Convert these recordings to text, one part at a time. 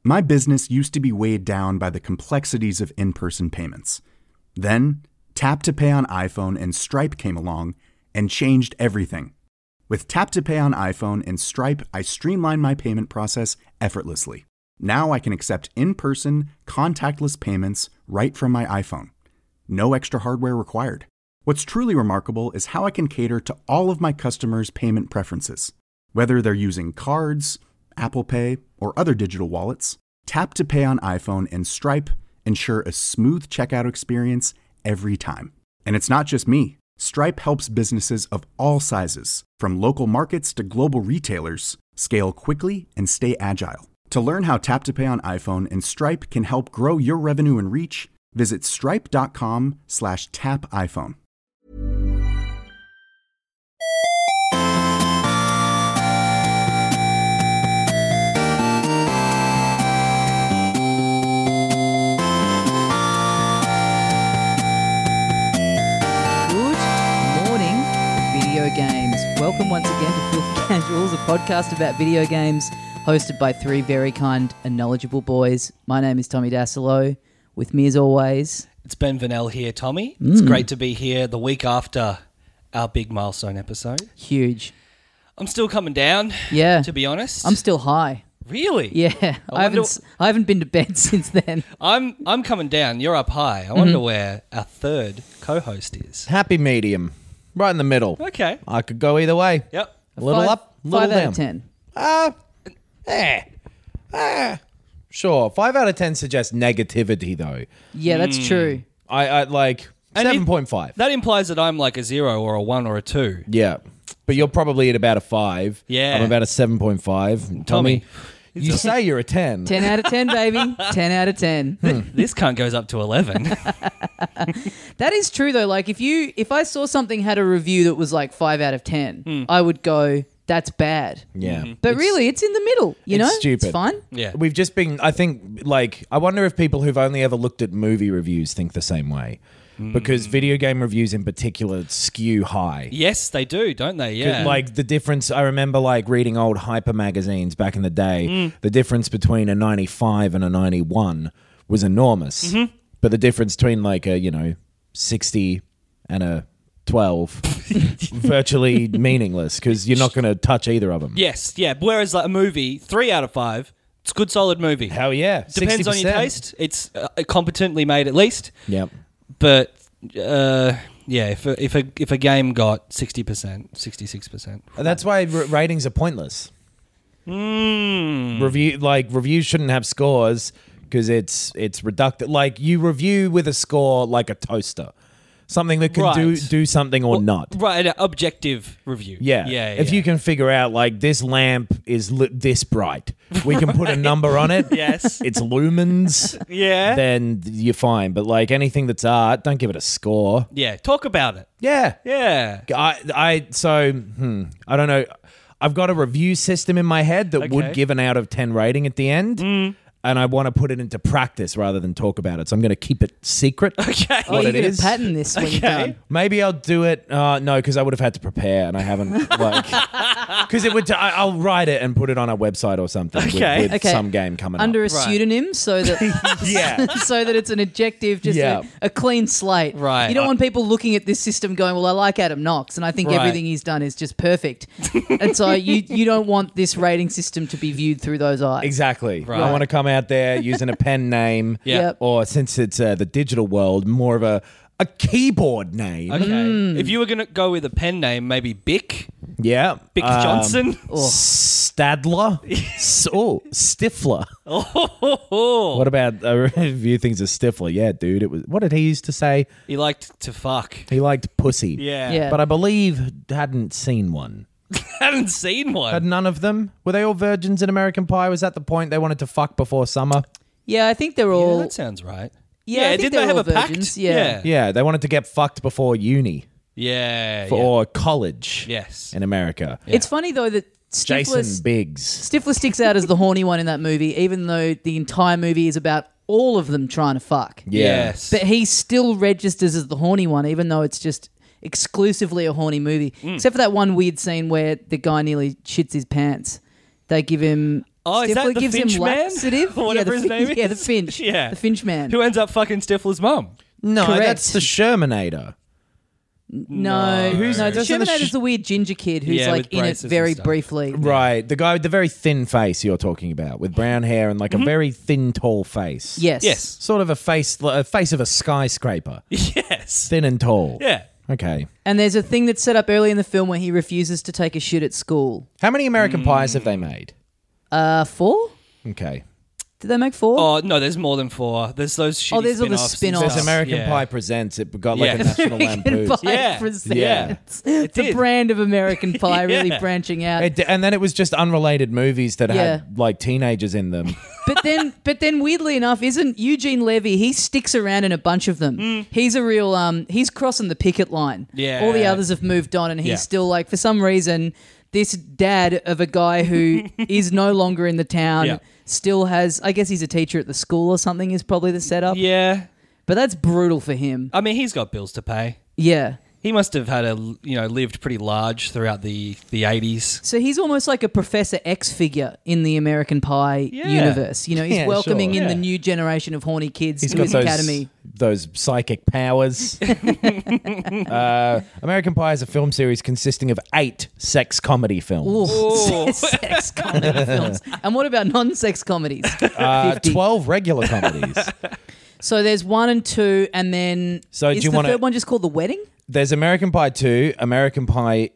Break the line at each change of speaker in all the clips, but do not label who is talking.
My business used to be weighed down by the complexities of in-person payments. Then, Tap to Pay on iPhone and Stripe came along and changed everything. With Tap to Pay on iPhone and Stripe, I streamlined my payment process effortlessly. Now I can accept in-person, contactless payments right from my iPhone. No extra hardware required. What's truly remarkable is how I can cater to all of my customers' payment preferences. Whether they're using cards, Apple Pay, or other digital wallets, Tap to Pay on iPhone and Stripe ensure a smooth checkout experience every time. And it's not just me. Stripe helps businesses of all sizes, from local markets to global retailers, scale quickly and stay agile. To learn how Tap to Pay on iPhone and Stripe can help grow your revenue and reach, visit stripe.com/tapiphone.
Games. Welcome once again to Filthy Casuals, a podcast about video games hosted by three very kind and knowledgeable boys. My name is Tommy Dasilo. With me as always,
it's Ben Vanel here, Tommy. It's great to be here the week after our big milestone episode.
Huge.
I'm still coming down, to be honest.
I'm still high.
Really?
Yeah. I haven't been to bed since then.
I'm coming down. You're up high. I wonder where our third co-host is.
Happy medium. Right in the middle.
Okay.
I could go either way.
Yep.
A little up, a little down.
5 out of 10.
Sure. 5 out of 10 suggests negativity, though.
Yeah, that's true.
I like 7.5.
That implies that I'm like a 0 or a 1 or a 2.
Yeah. But you're probably at about a 5.
Yeah.
I'm about a 7.5. Tommy, you say you're a 10.
10 out of 10, baby. 10 out of 10.
This cunt goes up to 11.
That is true, though. Like, if I saw something had a review that was like 5 out of 10, I would go, that's bad.
Yeah.
But really, it's in the middle, you know?
Stupid.
It's fine.
Yeah.
We've just been, I think, like, I wonder if people who've only ever looked at movie reviews think the same way. Because video game reviews in particular skew high.
Yes, they do, don't they? Yeah.
Like the difference, I remember like reading old Hyper magazines back in the day. The difference between a 95 and a 91 was enormous. But the difference between like a, 60 and a 12, virtually meaningless because you're not going to touch either of them.
Yes, yeah. Whereas like a movie, 3 out of 5, it's a good solid movie.
Hell yeah.
Depends
60%.
on your taste. It's competently made at least.
Yep.
But if a game got 60%, 66%,
that's why ratings are pointless. Reviews shouldn't have scores because it's reductive. Like you review with a score like a toaster, something that can do something or not.
Right, an objective review.
Yeah. If you can figure out like this lamp is lit this bright, we can put a number on it.
Yes,
it's lumens.
Yeah,
then you're fine. But like anything that's art, don't give it a score.
Yeah, talk about it.
Yeah. I don't know. I've got a review system in my head that would give an out of 10 rating at the end. And I want to put it into practice rather than talk about it. So I'm going to keep it secret.
Okay.
Oh, you're going to patent this when you're done.
Maybe I'll do it. No, because I would have had to prepare, and I haven't. Because it would. I'll write it and put it on a website or something with some game coming
under
up.
a pseudonym, so that so that it's an objective, just a clean slate.
Right.
You don't want people looking at this system going, "Well, I like Adam Knox, and I think everything he's done is just perfect." And so you don't want this rating system to be viewed through those eyes.
Exactly. Right. I want to come out there using a pen name, or since it's the digital world, more of a keyboard name.
Okay. If you were going to go with a pen name, maybe Bic.
Yeah.
Bic Johnson.
Stadler. Stifler. What about a review things of Stifler? Yeah, dude. It was. What did he used to say?
He liked to fuck.
He liked pussy.
Yeah.
But I believe hadn't seen one.
Hadn't seen one.
Had none of them? Were they all virgins in American Pie? Was that the point they wanted to fuck before summer?
Yeah, I think they're all...
Yeah, that sounds right.
Yeah, I think
didn't they have a
virgins.
pact?
Yeah,
they wanted to get fucked before uni.
Yeah.
Or college.
Yes.
In America.
Yeah. It's funny, though, that
Jason Biggs.
Stifler sticks out as the horny one in that movie, even though the entire movie is about all of them trying to fuck.
Yes.
But he still registers as the horny one, even though it's just exclusively a horny movie. Except for that one weird scene where the guy nearly shits his pants. They give him
Oh, is
Stifler
that the
gives
Finch
him
man?
laxative.
Or whatever his name is?
Yeah, the Finch.
Yeah.
The Finch man.
Who ends up fucking Stifler's mum?
No,
Correct.
that's the Shermanator.
No,
Who's-
no.
doesn't the
Shermanator's the weird ginger kid who's
Yeah,
like
with
in it
braces and
very
stuff.
briefly.
Right, the guy with the very thin face you're talking about, with brown hair and like a very thin, tall face.
Yes.
Yes.
Sort of a face of a skyscraper,
Yes.
thin and tall.
Yeah.
Okay.
And there's a thing that's set up early in the film where he refuses to take a shit at school.
How many American Pies have they made?
4?
Okay.
Did they make 4?
Oh, no, there's more than 4. There's those shitty
there's all the
spin-offs and
spin-offs.
There's
stuff.
American
Yeah.
Pie Presents. It got like
Yeah.
a national
American
lampoon.
Pie
Yeah.
presents.
Yeah.
It's a
did.
brand of American Pie really
Yeah.
branching out.
And then it was just unrelated movies that
Yeah.
had like teenagers in them.
But then weirdly enough, isn't Eugene Levy, he sticks around in a bunch of them. He's a real he's crossing the picket line.
Yeah.
All the others have moved on and he's
Yeah.
still like, for some reason, this dad of a guy who is no longer in the town
Yeah.
still has, I guess he's a teacher at the school or something is probably the setup.
Yeah.
But that's brutal for him.
I mean, he's got bills to pay.
Yeah.
He must have had lived pretty large throughout the 80s.
So he's almost like a Professor X figure in the American Pie
Yeah.
universe. You know, he's
Yeah,
welcoming
sure.
in the
Yeah.
new generation of horny kids
He's
to
got
his
those,
academy.
those psychic powers. American Pie is a film series consisting of 8 sex comedy films.
Ooh, sex comedy films. And what about non-sex comedies? 50.
12 regular comedies.
So there's 1 and 2, and then
So do
is
you
the
wanna-
third one just called The Wedding?
There's American Pie 2, American Pie,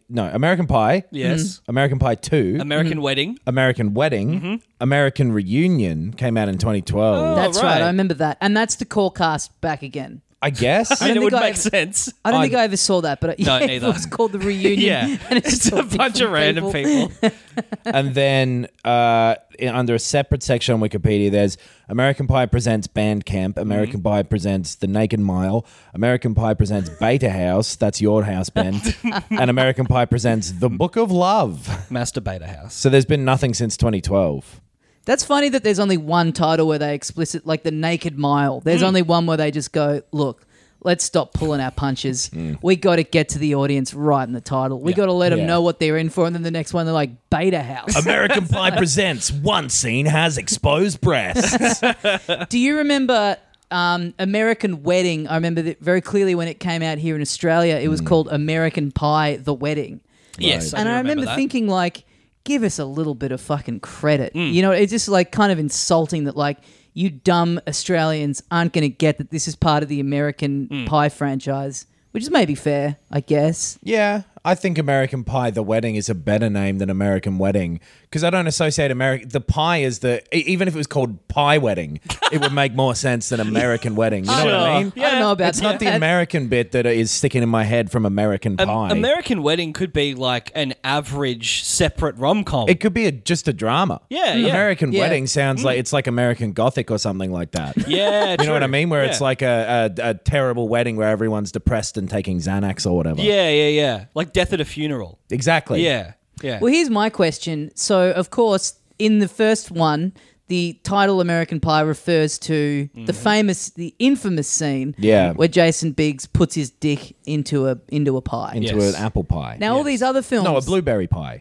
Yes.
American Pie 2,
American Wedding.
American Wedding, American Reunion came out in 2012.
Oh,
That's right.
right.
I remember that. And that's the core cast back again.
I guess.
I mean, it
think
would
I-
make sense.
I don't think I ever saw that, but
No,
yeah,
neither.
it was called The Reunion.
Yeah.
And it's,
It's
just
a
all
bunch of
different
random people.
And then under a separate section on Wikipedia, there's American Pie Presents Bandcamp, American Pie Presents The Naked Mile, American Pie Presents Beta House, that's your house, Ben, and American Pie Presents The Book of Love.
Masturbator House.
So there's been nothing since 2012.
That's funny that there's only one title where they explicit, like The Naked Mile. There's only one where they just go, look, let's stop pulling our punches. We got to get to the audience right in the title. We got to let them
Yeah.
know what they're in for. And then the next one, they're like, Beta House.
American Pie Presents One Scene Has Exposed Breasts.
Do you remember American Wedding? I remember that very clearly when it came out here in Australia. It was called American Pie The Wedding.
Yes,
And
do
I remember
that.
thinking, like, give us a little bit of fucking credit. You know, it's just like kind of insulting that, like, you dumb Australians aren't going to get that this is part of the American Pie franchise, which is maybe fair, I guess.
Yeah, I think American Pie The Wedding is a better name than American Wedding because I don't associate the pie as even if it was called Pie Wedding, it would make more sense than American Wedding. You know what I mean?
I don't know about
It's
that.
not the American bit that is sticking in my head from American Pie.
American Wedding could be like an average separate rom-com.
It could be just a drama.
Yeah, yeah.
American
Yeah.
Wedding sounds like it's like American Gothic or something like that.
Yeah,
You know what I
true.
mean? Where it's
Yeah.
like a terrible wedding where everyone's depressed and taking Xanax or whatever.
Yeah. Like Death at a Funeral.
Exactly.
Yeah.
Well, here's my question. So, of course, in the first one, the title American Pie refers to the infamous scene
Yeah.
where Jason Biggs puts his dick into a pie.
Into
Yes.
an apple pie.
Now, all these other films...
No, a blueberry pie.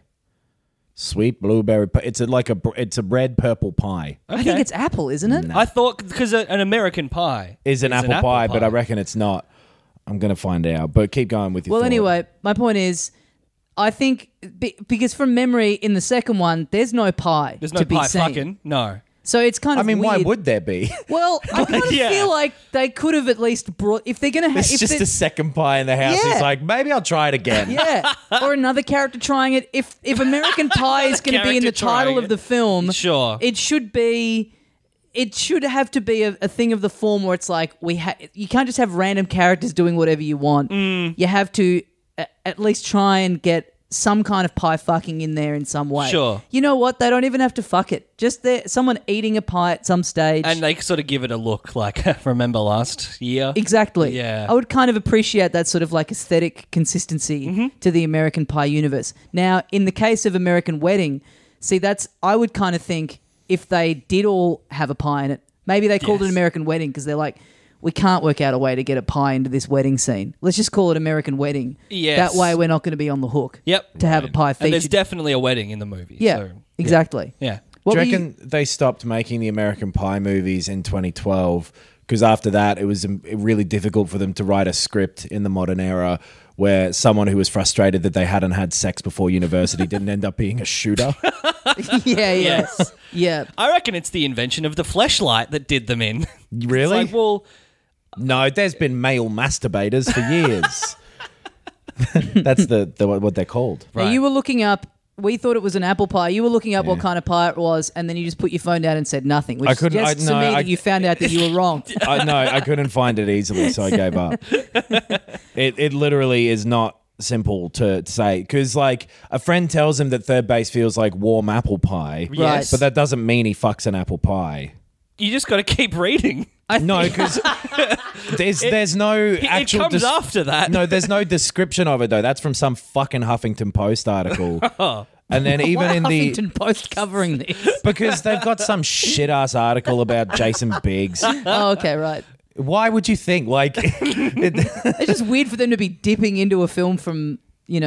Sweet blueberry pie. It's a red purple pie.
I think it's apple, isn't it?
I thought because an American pie
Is an apple pie, but I reckon it's not. I'm going to find out. But keep going with your
Well,
thought.
anyway, my point is, I think because from memory, in the second one, there's no pie
there's no
to be
pie
seen.
fucking no.
So it's kind
I
of
mean, why
weird.
would there be?
Well, I kind of
Yeah.
feel like they could have at least brought if they're going to have.
It's just a second pie in the house.
Yeah.
He's like, maybe I'll try it again.
Yeah, or another character trying it. If American Pie is going to be in the
character
title
trying
of the film,
Sure.
it should be. It should have to be a thing of the form where it's like you can't just have random characters doing whatever you want. You have to at least try and get some kind of pie fucking in there in some way.
Sure.
You know what? They don't even have to fuck it. Just someone eating a pie at some stage.
And they sort of give it a look like remember last year.
Exactly.
Yeah.
I would kind of appreciate that sort of like aesthetic consistency
Mm-hmm.
to the American Pie universe. Now, in the case of American Wedding, I would kind of think if they did all have a pie in it, maybe they called it
Yes.
American Wedding because they're like, we can't work out a way to get a pie into this wedding scene. Let's just call it American Wedding.
Yes.
That way we're not going to be on the hook
Yep.
to have a pie
And there's
featured.
definitely a wedding in the movie.
Yeah,
So,
exactly.
yeah.
What
Do you
were
reckon they stopped making the American Pie movies in 2012? Because after that, it was really difficult for them to write a script in the modern era where someone who was frustrated that they hadn't had sex before university didn't end up being a shooter.
Yes.
Yeah.
I reckon it's the invention of the fleshlight that did them in.
Really?
It's like, well,
No, there's been male masturbators for years. That's the what they're called.
Now, you were looking up. We thought it was an apple pie. You were looking up what kind of pie it was, and then you just put your phone down and said nothing, which suggests to me that you found out that you were wrong.
I couldn't find it easily, so I gave up. It literally is not simple to say, because like a friend tells him that third base feels like warm apple pie,
Yes.
but that doesn't mean he fucks an apple pie.
you just got to keep reading.
No, because there's no actual.
It comes after that.
No, there's no description of it though. That's from some fucking Huffington Post article. And then even
Why
in the
Huffington Post covering this?
because they've got some shit ass article about Jason Biggs.
Oh, okay, right.
Why would you think like?
It's just weird for them to be dipping into a film from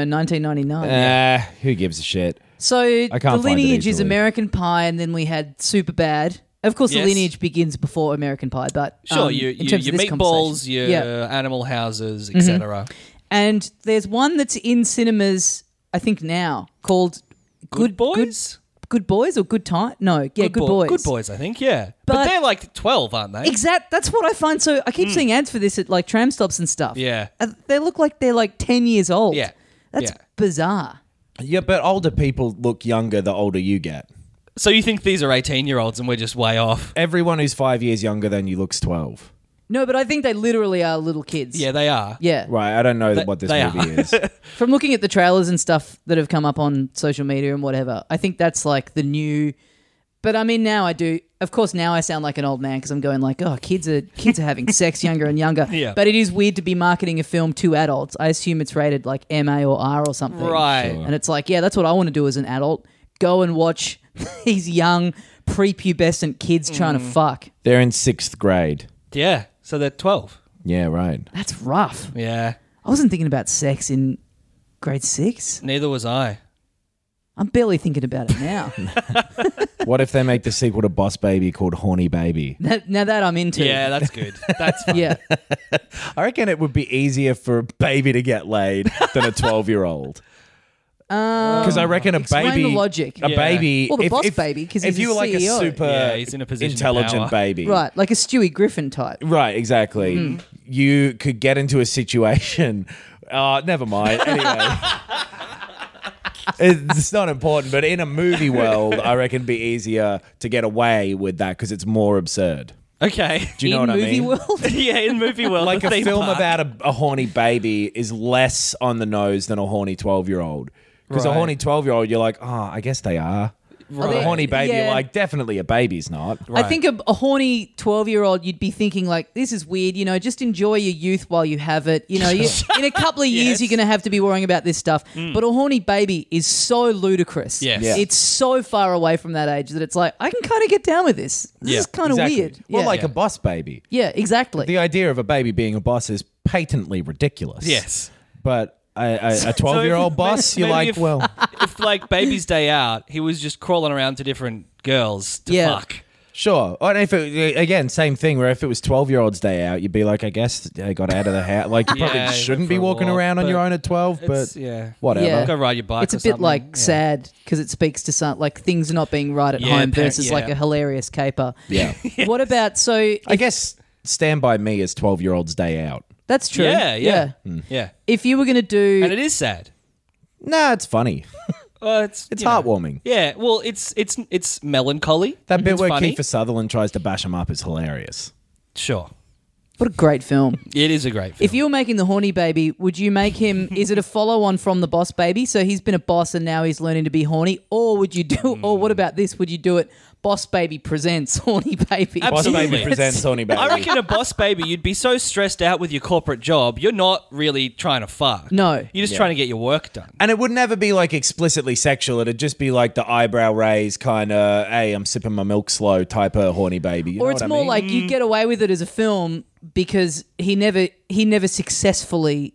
1999.
Who gives a shit?
So
can't
the
find it
lineage is
easily.
American Pie, and then we had Superbad. Of course,
Yes.
the lineage begins before American Pie, but
Sure,
in
your
terms of this
meatballs,
conversation.
your
Yeah.
animal houses, etc.
And there's one that's in cinemas, I think now, called
Good Boys?
Good Boys or Good Time? No, yeah, Good Boys.
Good Boys, I think, yeah. But
But-
they're like 12, aren't they?
That's what I find. So I keep seeing ads for this at like tram stops and stuff.
Yeah.
They look like they're like 10 years old.
Yeah.
That's
Yeah.
bizarre.
Yeah, but older people look younger the older you get.
So you think these are 18-year-olds and we're just way off?
Everyone who's 5 years younger than you looks 12.
No, but I think they literally are little kids.
Yeah, they are.
Yeah.
Right, I don't know what this
they
movie is.
From looking at the trailers and stuff that have come up on social media and whatever, I think that's like the new. But I mean, now I do. Of course, now I sound like an old man because I'm going like, oh, kids are having sex younger and younger.
Yeah.
But it is weird to be marketing a film to adults. I assume it's rated like MA or R or something.
Right.
And it's like, yeah, that's what I want to do as an adult. Go and watch these young prepubescent kids trying to fuck.
They're in 6th grade.
Yeah, so they're 12.
Yeah, right.
That's rough.
Yeah,
I wasn't thinking about sex in grade 6.
neither was I.
I'm barely thinking about it now.
What if they make the sequel to Boss Baby called Horny Baby?
Now that I'm into.
Yeah, that's good. That's fun.
Yeah.
I reckon it would be easier for a baby to get laid than a 12-year-old. Because I reckon a
explain
baby,
the logic.
a
Yeah.
baby,
Well, the boss baby, 'cause
if
he's
you
a
were like
CEO.
a super
Yeah, he's in a position of
intelligent
power.
baby,
Right, like a Stewie Griffin type.
Right, exactly. You could get into a situation. Never mind. Anyway, it's not important. But in a movie world, I reckon it'd be easier to get away with that because it's more absurd.
Okay.
Do you know
in
what I
movie
mean?
world?
Yeah, in movie world,
Like
the
a
theme
film
park.
about a horny baby is less on the nose than a horny 12-year-old. Because a
Right.
horny 12-year-old, you're like, I guess they are. But a horny baby,
Yeah.
you're like, definitely a baby's not.
I think a horny 12-year-old, you'd be thinking like, this is weird, just enjoy your youth while you have it. In a couple of years,
Yes.
you're going to have to be worrying about this stuff. But a horny baby is so ludicrous.
Yes.
Yeah.
It's so far away from that age that it's like, I can kind of get down with this. This
Yeah,
is kind of
Exactly.
weird.
Well,
yeah.
like a boss baby.
Yeah, exactly.
The idea of a baby being a boss is patently ridiculous.
Yes.
But a 12-year-old boss, you're
maybe
like,
if-
well,
If, like, Baby's Day Out, he was just crawling around to different girls to
Yeah.
fuck.
sure. And if again, same thing, where if it was 12-year-old's day out, you'd be like, I guess they got out of the house. Like, you probably
Yeah,
shouldn't
for
be
a
walking
walk,
around on
but
your own at 12, but
It's, yeah.
whatever.
Yeah.
Go ride your bike
It's
or
a bit
something.
like
Yeah.
sad because it speaks to some like things not being right at
Yeah,
home versus
yeah.
like a hilarious caper.
Yeah.
What about
I guess Stand By Me is 12-year-old's day out.
that's true.
Yeah. Yeah.
If you were going to do
And it is sad.
Nah, it's funny.
It's
It's
you know.
heartwarming.
Yeah, well, it's melancholy.
That bit
It's
where
funny.
Kiefer Sutherland tries to bash him up is hilarious.
Sure.
what a great film.
It is a great film.
If you were making the horny baby, would you make him? Is it a follow-on from the Boss Baby? So he's been a boss and now he's learning to be horny, or would you do? Or what about this? Would you do it? Boss Baby presents Horny Baby.
Boss
Absolutely.
Baby presents Horny Baby.
I reckon a boss baby, you'd be so stressed out with your corporate job, you're not really trying to fuck.
No.
You're just
Yeah.
trying to get your work done.
And it would never be like explicitly sexual. It'd just be like the eyebrow raise kind of, hey, I'm sipping my milk slow type of horny baby. You
Or
know
it's
what I
more
mean?
like you get away with it as a film because he never successfully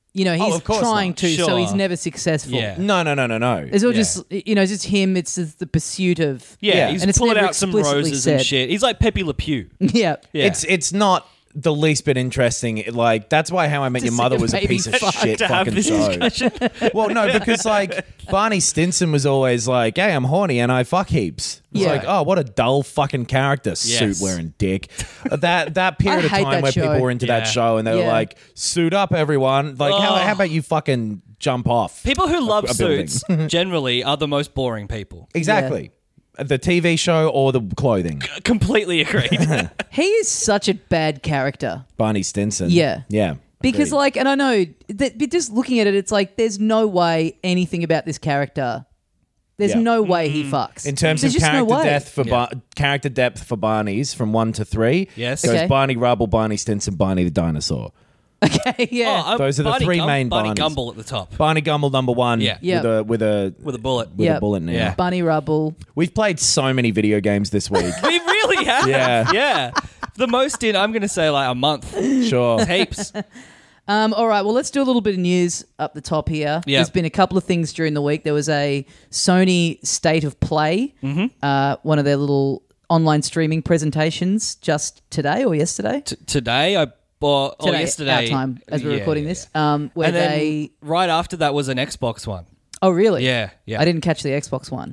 he's
of course
trying
not.
to, so
Sure.
he's never successful.
Yeah.
No.
It's all just, it's just him. It's just the pursuit of.
Yeah, he's
and it's
pulling
never
out some
explicitly
roses
said.
and shit. He's like Pepe Le Pew.
Yeah.
Yeah.
It's not the least bit interesting. Like, that's why How I Met Your
Just
Mother
like a
was a
baby
piece of
fuck
shit
to have
fucking
this
show.
discussion.
Well, no, because like Barney Stinson was always like, "Hey, I'm horny and I fuck heaps." It's
Yeah.
like, oh, what a dull fucking character, suit wearing dick. That period of
hate
time
that
where
show.
people were into
Yeah.
that show and they were
Yeah.
like, "Suit up, everyone!" Like, how about you fucking jump off?
People who love
a building.
suits generally are the most boring people.
Exactly. The TV show or the clothing.
Completely agreed.
He is such a bad character.
Barney Stinson.
Yeah.
Yeah.
Because,
Agreed.
and I know, but just looking at it, it's like, there's no way anything about this character, there's
Yeah.
no way he fucks.
In terms
There's
of
just no
character
way.
depth for character depth for Barney's from 1 to 3,
Yes.
goes
Okay.
Barney Rubble, Barney Stinson, Barney the dinosaur.
Okay, yeah.
Oh,
Those are the
Barney
three main
Barney
Barneys.
Gumble at the top
Barney Gumble number 1
Yeah.
Yeah.
with a
with a bullet.
Yep.
bullet now.
Yeah.
Bunny Rubble.
We've played so many video games this week.
We really have.
Yeah.
Yeah. The most in, I'm going to say like a month.
Sure.
Heaps.
All right, well, let's do a little bit of news up the top here.
Yeah.
There's been a couple of things during the week. There was a Sony State of Play, one of their little online streaming presentations just today or yesterday.
Today, I bought, or
Today,
yesterday.
our time, as we're
Yeah,
recording
yeah,
this,
yeah.
where
And then
they...
right after that was an Xbox one.
Oh, really?
Yeah, yeah.
I didn't catch the Xbox one.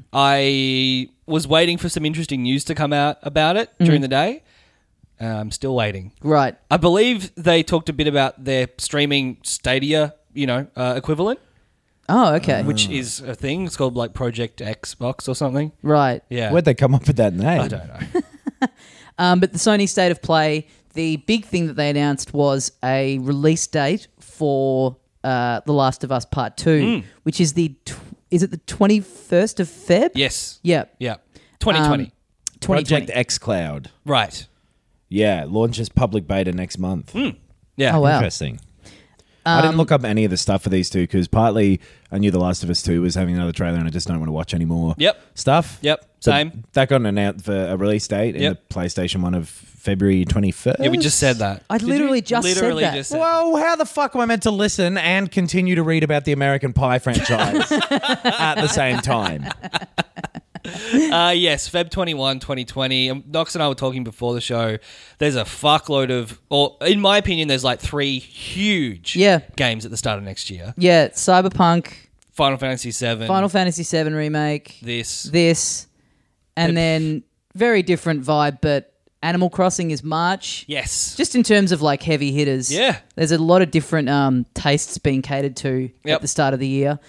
I was waiting for some interesting news to come out about it during the day. I'm still waiting.
Right.
I believe they talked a bit about their streaming Stadia, equivalent,
Oh, okay.
which is a thing. It's called like Project Xbox or something.
Right.
Yeah.
Where'd they come up with that name?
I don't know.
But the Sony State of Play, the big thing that they announced was a release date for The Last of Us Part 2, which is is it the 21st of Feb?
Yes.
Yeah.
Yeah. 2020.
2020.
Project xCloud.
Right.
Yeah, launches public beta next month.
Yeah.
Oh, wow.
Interesting. I didn't look up any of the stuff for these two because partly I knew The Last of Us 2 was having another trailer and I just don't want to watch any more
Yep.
stuff.
Yep.
But
Same.
that got announced for a release date in
Yep.
the PlayStation 1 of February 21st.
Yeah, we just said that.
I literally just
Literally
said that.
just said
Well, how the fuck am I meant to listen and continue to read about the American Pie franchise at the same time?
Yes, Feb 21, 2020. Knox and I were talking before the show. There's a fuckload of, or in my opinion, there's like 3 huge games at the start of next year.
Yeah, Cyberpunk,
Final Fantasy 7.
Final Fantasy VII Remake,
This.
and then very different vibe, but Animal Crossing is March.
Yes.
Just in terms of like heavy hitters.
Yeah.
There's a lot of different tastes being catered to
Yep.
at the start of the year.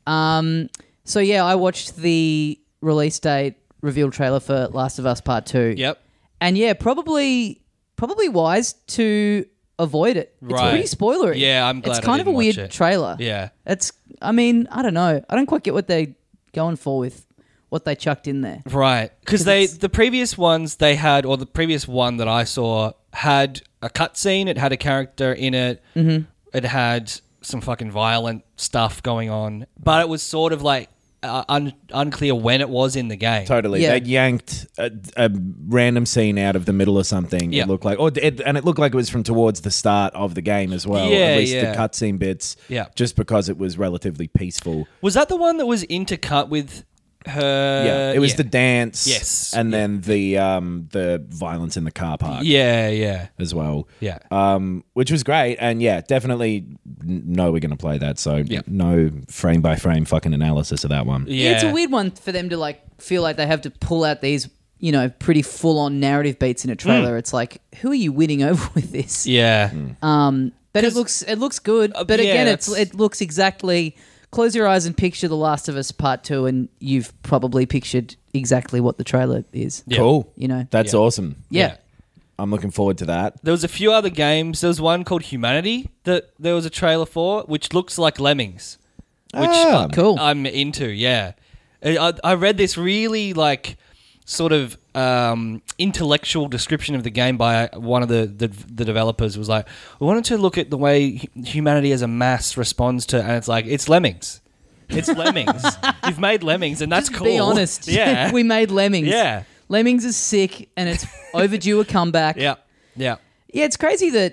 So yeah, I watched the release date reveal trailer for Last of Us Part 2.
Yep.
And yeah, probably wise to avoid it. It's
Right.
pretty spoilery.
Yeah, I'm glad
It's
I
kind of a
didn't watch
weird
it.
trailer.
Yeah.
I don't know. I don't quite get what they're going for with what they chucked in there.
Right. Because the previous ones they had, or the previous one that I saw, had a cutscene. It had a character in it. Mm-hmm. It had some fucking violent stuff going on. But it was sort of like unclear when it was in the game.
Totally.
Yeah.
They yanked a random scene out of the middle or something.
Yeah.
It looked like, and it looked like it was from towards the start of the game as well.
Yeah,
At least
yeah.
the cutscene bits.
Yeah.
Just because it was relatively peaceful.
Was that the one that was intercut with her?
Yeah. It was the dance.
Yes.
And then the violence in the car park.
Yeah.
As well.
Yeah.
Which was great. And yeah, definitely know we're going to play that. So
Yeah.
no frame by frame fucking analysis of that one.
Yeah.
It's a weird one for them to like feel like they have to pull out these, pretty full on narrative beats in a trailer. It's like, who are you winning over with this?
Yeah.
But it looks good. But
yeah,
again,
that's-
it looks exactly. Close your eyes and picture The Last of Us Part 2, and you've probably pictured exactly what the trailer is.
Yeah.
Cool. That's
Yeah.
awesome.
Yeah.
I'm looking forward to that.
There was a few other games. There was one called Humanity that there was a trailer for, which looks like Lemmings, which
Cool.
I'm into. Yeah, I read this really like sort of intellectual description of the game by one of the developers. Was like, we wanted to look at the way humanity as a mass responds to, and it's like it's Lemmings. It's Lemmings. You've made Lemmings, and that's
Just
cool.
be honest.
Yeah,
we made Lemmings.
Yeah.
Lemmings is sick, and it's overdue a comeback.
yeah.
Yeah, it's crazy that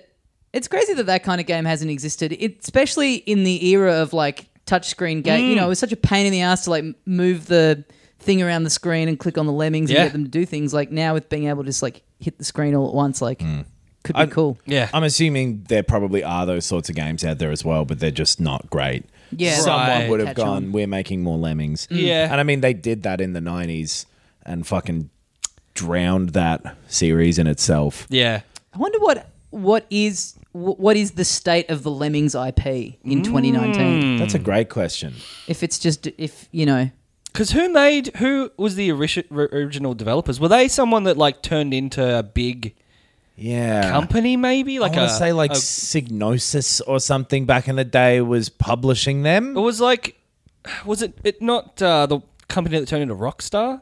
It's crazy that kind of game hasn't existed, especially in the era of like touchscreen game. You know, it was such a pain in the ass to like move the thing around the screen and click on the lemmings and get them to do things. Like now with being able to just like hit the screen all at once, like could be cool.
Yeah.
I'm assuming there probably are those sorts of games out there as well, but they're just not great.
Yeah.
Someone
Right.
would have
Catch
gone,
on.
we're making more Lemmings.
Yeah.
And I mean, they did that in the 90s and fucking drowned that series in itself.
Yeah.
I wonder what is the state of the Lemmings IP in 2019?
That's a great question.
If it's just you know.
Because who was the original developers? Were they someone that like turned into a big
Yeah.
company maybe? Like
I want to say like Psygnosis or something back in the day was publishing them.
It was like, was it not the company that turned into Rockstar?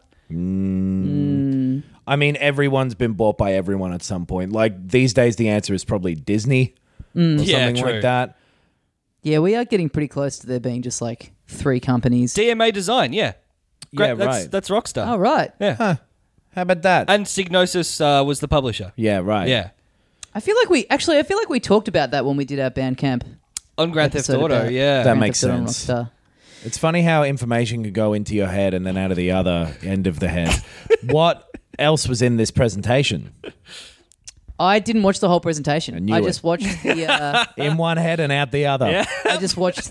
I mean, everyone's been bought by everyone at some point. Like these days, the answer is probably Disney or
Yeah,
something
true.
like that.
Yeah, we are getting pretty close to there being just like 3 companies.
DMA Design, yeah.
Yeah,
that's,
right.
That's Rockstar.
Oh, right.
Yeah.
How about that?
And Psygnosis was the publisher.
yeah, right.
Yeah.
I feel like we talked about that when we did our Bandcamp.
On Grand Theft
episode
Auto,
about
yeah.
That
Grand
makes
Theft Auto on
sense.
Rockstar.
It's funny how information could go into your head and then out of the other end of the head. What else was in this presentation?
I didn't watch the whole presentation.
I knew
I
it.
just watched the.
In one head and out the other.
Yeah.
I just watched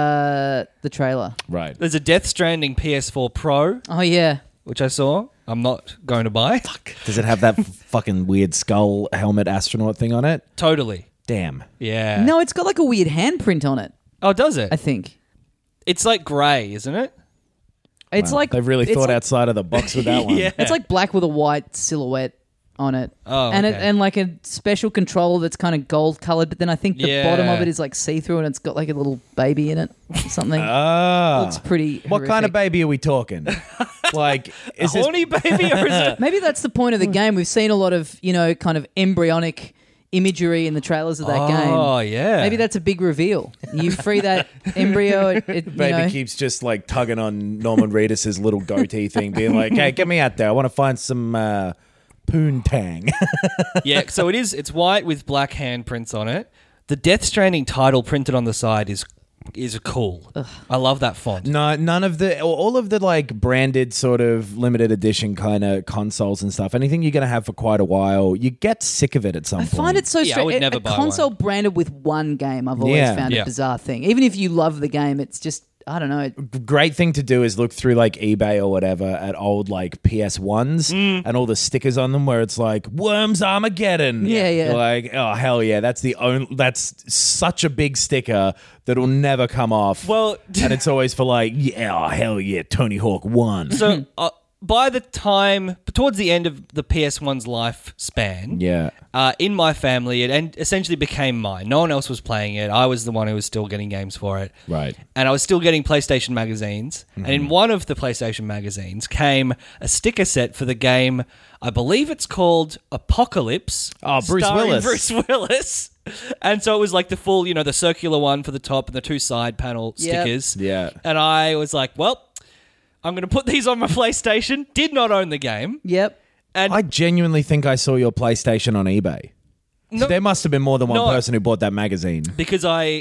the trailer.
Right.
There's a Death Stranding PS4 Pro,
Oh yeah.
which I saw. I'm not going to buy.
Does it have that fucking weird skull helmet astronaut thing on it?
Totally.
Damn.
Yeah.
No, it's got like a weird handprint on it.
Oh, does it?
I think
It's like grey, isn't it?
it's
Wow.
like
They've really
it's
thought
like-
outside of the box with that one.
Yeah.
It's like black with a white silhouette on it.
Oh,
and
okay.
and like a special controller that's kind of gold colored, but then I think the
Yeah.
bottom of it is like see through and it's got like a little baby in it or something.
Ah.
Looks pretty.
What kind of
horrific.
baby are we talking? Like,
A
is this
horny baby or is it?
Maybe that's the point of the game. We've seen a lot of kind of embryonic imagery in the trailers of that game.
Oh, yeah.
Maybe that's a big reveal. You free that embryo. It
baby keeps just like tugging on Norman Reedus's little goatee thing, being like, "Hey, get me out there. I want to find some poontang."
Yeah, so it's white with black handprints on it. The Death Stranding title printed on the side is cool. I love that font.
No, none of all of the like branded sort of limited edition kind of consoles and stuff. Anything you're going to have for quite a while, you get sick of it at some
I
point.
find it so
Yeah, I
strange.
would never
A
buy
console
one.
branded with one game, I've always
Yeah.
found
Yeah.
a bizarre thing. Even if you love the game, it's just I don't know.
Great thing to do is look through like eBay or whatever at old like PS1s and all the stickers on them where it's like Worms Armageddon.
Yeah, yeah.
You're like, oh hell yeah, that's such a big sticker that'll never come off.
Well,
and it's always for like, yeah, oh, hell yeah, Tony Hawk 1.
so by the time, towards the end of the PS1's lifespan,
Yeah.
in my family, it essentially became mine. No one else was playing it. I was the one who was still getting games for it.
Right.
And I was still getting PlayStation magazines. And in one of the PlayStation magazines came a sticker set for the game, I believe it's called Apocalypse.
Oh, Bruce
starring
Willis.
Bruce Willis. And so it was like the full, the circular one for the top and the 2 side panel
Yep.
stickers.
Yeah.
And I was like, well, I'm going to put these on my PlayStation. Did not own the game.
Yep.
And
I genuinely think I saw your PlayStation on eBay.
No-
There must have been more than one
No.
person who bought that magazine.
because I...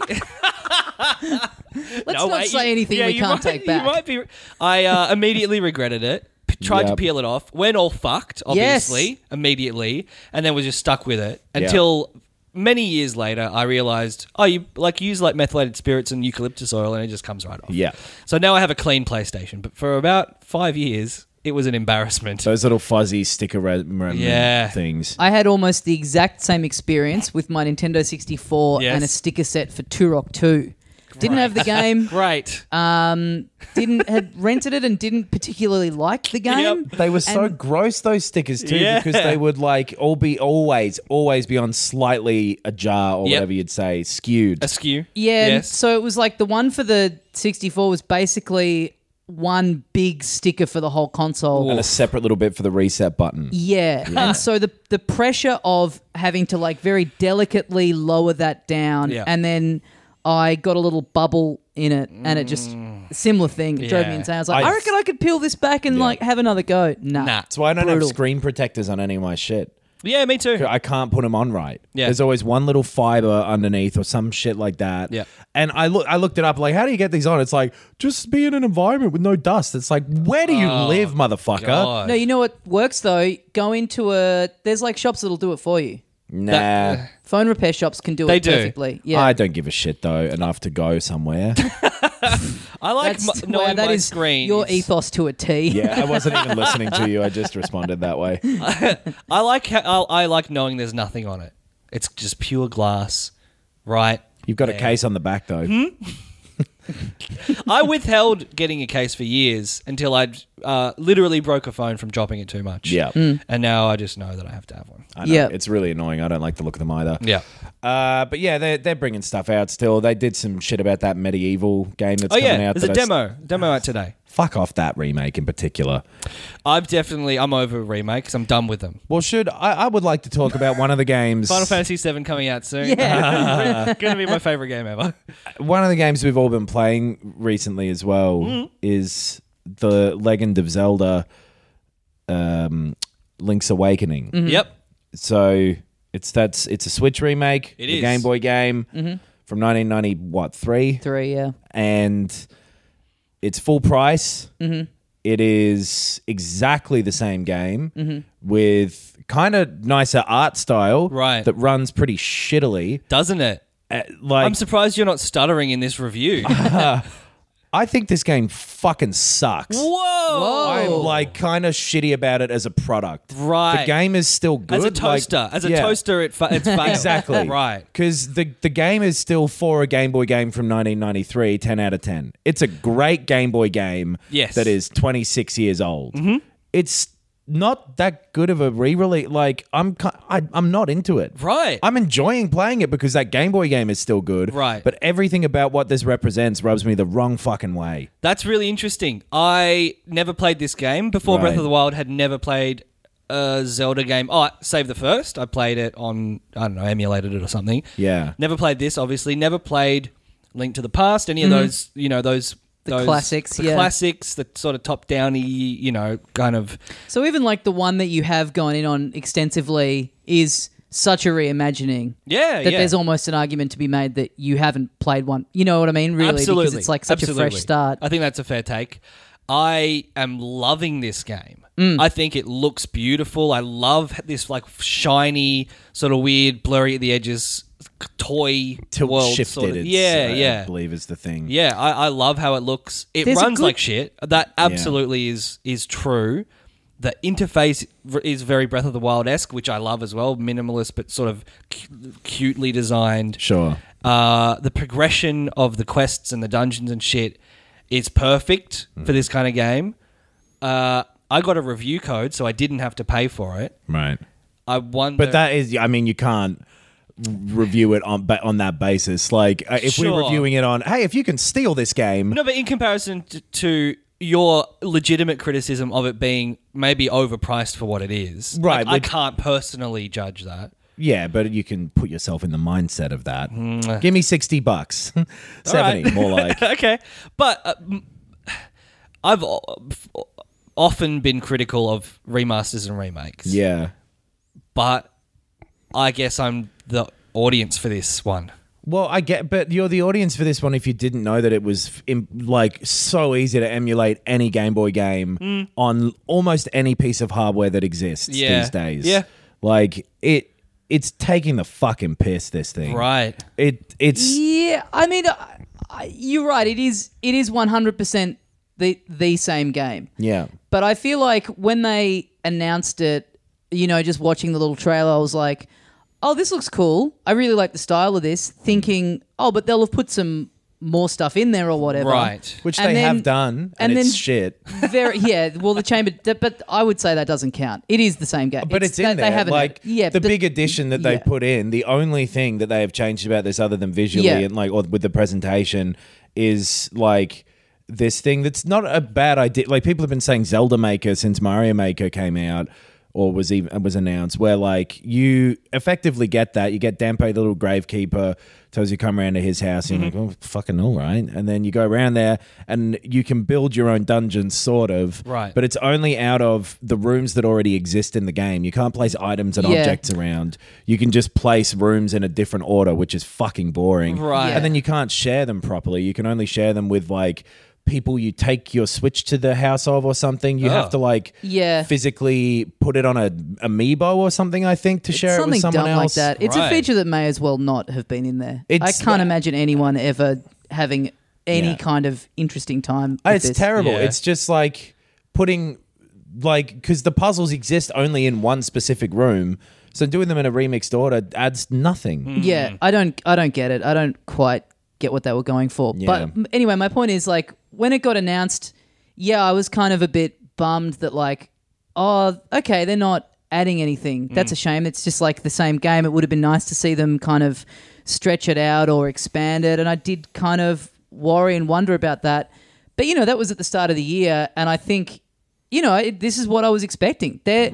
Let's
No,
not
wait,
say anything we
you
can't
might-
take back.
You might be. I immediately regretted it. Tried to
Yep.
peel it off. Went all fucked, obviously, immediately, and then was just stuck with it until many years later. I realized, you use like methylated spirits and eucalyptus oil, and it just comes right off.
Yeah.
So now I have a clean PlayStation, but for about 5 years, it was an embarrassment.
Those little fuzzy sticker
Yeah.
things.
I had almost the exact same experience with my Nintendo 64
Yes.
and a sticker set for Turok 2. Didn't have the game.
Great.
Had rented it and didn't particularly like the game.
Yep.
They were so
And-
gross, those stickers too,
Yeah.
because they would like always be on slightly ajar or
Yep.
whatever you'd say, skewed.
Askew.
Yeah, and
Yes.
so it was like the one for the 64 was basically one big sticker for the whole console.
And a separate little bit for the reset button.
Yeah. And so the pressure of having to like very delicately lower that down
Yeah.
and then I got a little bubble in it and it just similar thing. It drove me
Yeah.
insane. I was like, I reckon I could peel this back and like have another go. Nah.
Nah.
That's why I don't
Brutal.
have screen protectors on any of my shit.
Yeah, me too.
I can't put them on right.
Yeah.
There's always one little fiber underneath or some shit like that.
Yeah.
And I looked it up, like, how do you get these on? It's like, just be in an environment with no dust. It's like, where do you live, motherfucker?
God.
No, you know what works though? Go into there's like shops that'll do it for you.
Nah.
Phone repair shops can do
They
it
do.
perfectly. Yeah.
I don't give a shit, though, enough to go somewhere.
I like knowing
that
my
is
screen.
your ethos to a T.
Yeah, I wasn't even listening to you. I just responded that way.
I like knowing there's nothing on it. It's just pure glass, right?
You've got a case on the back, though.
I withheld getting a case for years until I literally broke a phone from dropping it too much.
Yeah.
And now I just know that I have to have one.
I know.
Yeah.
It's really annoying. I don't like the look of them either.
Yeah.
But yeah, they're bringing stuff out still. They did some shit about that medieval game that's
Oh
coming
yeah,
out.
there's a
that
demo out today.
Fuck off that remake in particular.
I'm over remakes. I'm done with them.
Well, I would like to talk about one of the games.
Final Fantasy VII coming out soon.
Yeah.
Gonna be my favorite game ever.
One of the games we've all been playing recently as well is the Legend of Zelda Link's Awakening.
Yep.
So it's a Switch remake.
It
the
is.
Game Boy game from 1993.
3, yeah.
And it's full price. It is exactly the same game with kind of nicer art style,
Right.
That runs pretty shittily.
Doesn't it?
Like,
I'm surprised you're not stuttering in this review.
I think this game fucking sucks.
Whoa!
I'm like kind of shitty about it as a product.
Right.
The game is still good.
As a toaster, it's failed.
Exactly.
Right.
Because the game is still, for a Game Boy game from 1993, 10 out of 10. It's a great Game Boy game.
Yes.
That is 26 years old. It's not that good of a re-release. Like, I'm not into it.
Right.
I'm enjoying playing it because that Game Boy game is still good.
Right.
But everything about what this represents rubs me the wrong fucking way.
That's really interesting. I never played this game before.
Right.
Breath of the Wild had never played a Zelda game. Oh, save the first. I played it on, I don't know, emulated it or something.
Yeah.
Never played this, obviously. Never played Link to the Past. Any of those, those
classics,
the
yeah.
classics, the sort of top-downy, kind of.
So even like the one that you have gone in on extensively is such a reimagining.
Yeah,
that
yeah.
there's almost an argument to be made that you haven't played one. You know what I mean? Really,
Absolutely.
because it's like such a fresh start.
I think that's a fair take. I am loving this game. I think it looks beautiful. I love this like shiny, sort of weird, blurry at the edges toy
Tilt
world.
shifted.
Sort of.
It's,
Yeah.
I believe is the thing.
Yeah, I love how it looks. It
There's a
runs
good-
like shit. That absolutely is true. The interface is very Breath of the Wild-esque, which I love as well. Minimalist, but sort of cutely designed.
Sure.
The progression of the quests and the dungeons and shit is perfect for this kind of game. I got a review code, so I didn't have to pay for it.
Right.
I wonder...
But that is, I mean, you can't review it on that basis. Like, if
Sure.
we're reviewing it on, hey, if you can steal this game.
No, but in comparison to your legitimate criticism of it being maybe overpriced for what it is,
Right,
like, I
but-
can't personally judge that.
Yeah, but you can put yourself in the mindset of that. Give me $60. 70,
right.
more like.
Okay, but I've often been critical of remasters and remakes.
Yeah.
But I guess I'm the audience for this one.
Well, I get, but you're the audience for this one if you didn't know that it was like so easy to emulate any Game Boy game on almost any piece of hardware that exists
Yeah.
these days.
Yeah.
Like it's taking the fucking piss, this thing.
Right.
It's
Yeah, I mean, you're right. It is 100% the same game.
yeah.
But I feel like when they announced it, just watching the little trailer, I was like, oh, this looks cool. I really like the style of this. Thinking, oh, but they'll have put some more stuff in there or whatever.
Right.
Which
And
they
then-
have done, and
and
it's
then-
shit.
Well, the chamber, but I would say that doesn't count. It is the same game.
But it's in
that
there.
They haven't,
like the
but-
big addition that they
yeah.
put in, the only thing that they have changed about this other than visually
Yeah.
and like or with the presentation is like this thing that's not a bad idea. Like people have been saying Zelda Maker since Mario Maker came out. or was announced, where like you effectively get that. You get Dampe, the little gravekeeper, tells you come around to his house, and you're like, oh, fucking all right. And then you go around there and you can build your own dungeons, sort of.
Right.
But it's only out of the rooms that already exist in the game. You can't place items and objects around. You can just place rooms in a different order, which is fucking boring.
Right.
And then you can't share them properly. You can only share them with like people you take your Switch to the house of or something. You have to like physically put it on a amiibo or something, I think, to share it with someone
dumb
else.
like that. It's a feature that may as well not have been in there. I can't imagine anyone ever having any kind of interesting time with
It's
this.
terrible.
Yeah.
It's just like putting like, because the puzzles exist only in one specific room, so doing them in a remixed order adds nothing.
Yeah, I don't get it. I don't quite get what they were going for.
Yeah.
But anyway, my point is like when it got announced, I was kind of a bit bummed that like, oh, okay, they're not adding anything. That's a shame. It's just like the same game. It would have been nice to see them kind of stretch it out or expand it. And I did kind of worry and wonder about that. But, that was at the start of the year. And I think, this is what I was expecting. They're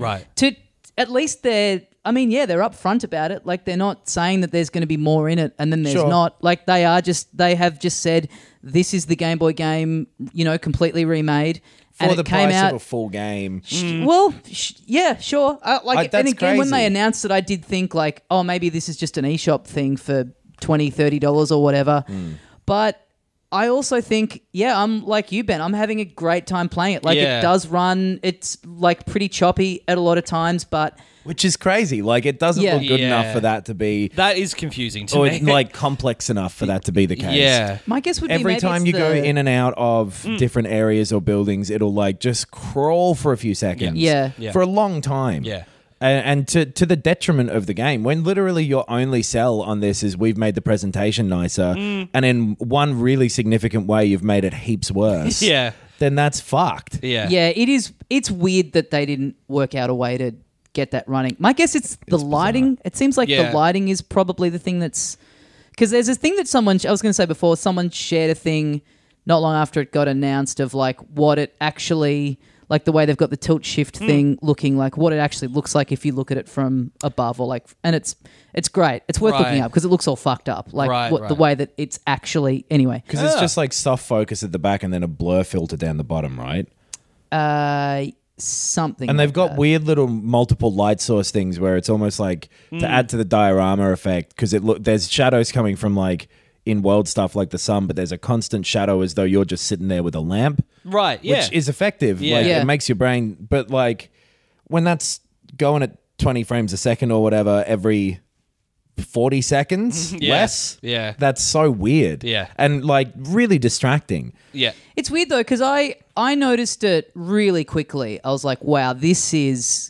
upfront about it. Like they're not saying that there's going to be more in it and then there's not. Like they have just said this is the Game Boy game, completely remade.
For
and
the
it came
price
out,
of a full game.
Well, yeah, sure. And
that's
again, when they
crazy.
announced it, I did think like, oh, maybe this is just an eShop thing for $20, $30 or whatever. But I also think, I'm like you, Ben. I'm having a great time playing it. Like it does run. It's like pretty choppy at a lot of times, but
Which is crazy. Like it doesn't look good enough for that to be,
That is confusing to
or
me.
like complex enough for that to be the case.
Yeah.
my guess would be
Every
maybe
time
it's
you go
the-
in and out of different areas or buildings, it'll like just crawl for a few seconds.
Yeah.
For a long time.
Yeah.
And to the detriment of the game, when literally your only sell on this is we've made the presentation nicer, and in one really significant way you've made it heaps worse.
Yeah.
Then that's fucked.
Yeah.
Yeah, it is. It's weird that they didn't work out a way to get that running. My guess it's the lighting. It seems like
Yeah.
the lighting is probably the thing that's because there's a thing that I was going to say before. Someone shared a thing not long after it got announced of like what it actually like the way they've got the tilt shift thing looking like what it actually looks like if you look at it from above or like and it's great. It's worth looking
Right.
up because it looks all fucked up. Like the
Right.
way that it's actually anyway.
Because it's just like soft focus at the back and then a blur filter down the bottom, right?
Something.
And they've
like
got
that.
weird little multiple light source things where it's almost like to add to the diorama effect because there's shadows coming from like in world stuff like the sun, but there's a constant shadow as though you're just sitting there with a lamp,
Right. Yeah.
which is effective.
Yeah.
Like
Yeah.
it makes your brain, but like when that's going at 20 frames a second or whatever every 40 seconds
Yeah.
less,
Yeah.
that's so weird.
Yeah.
And like really distracting.
Yeah.
It's weird though because I noticed it really quickly. I was like, wow, this is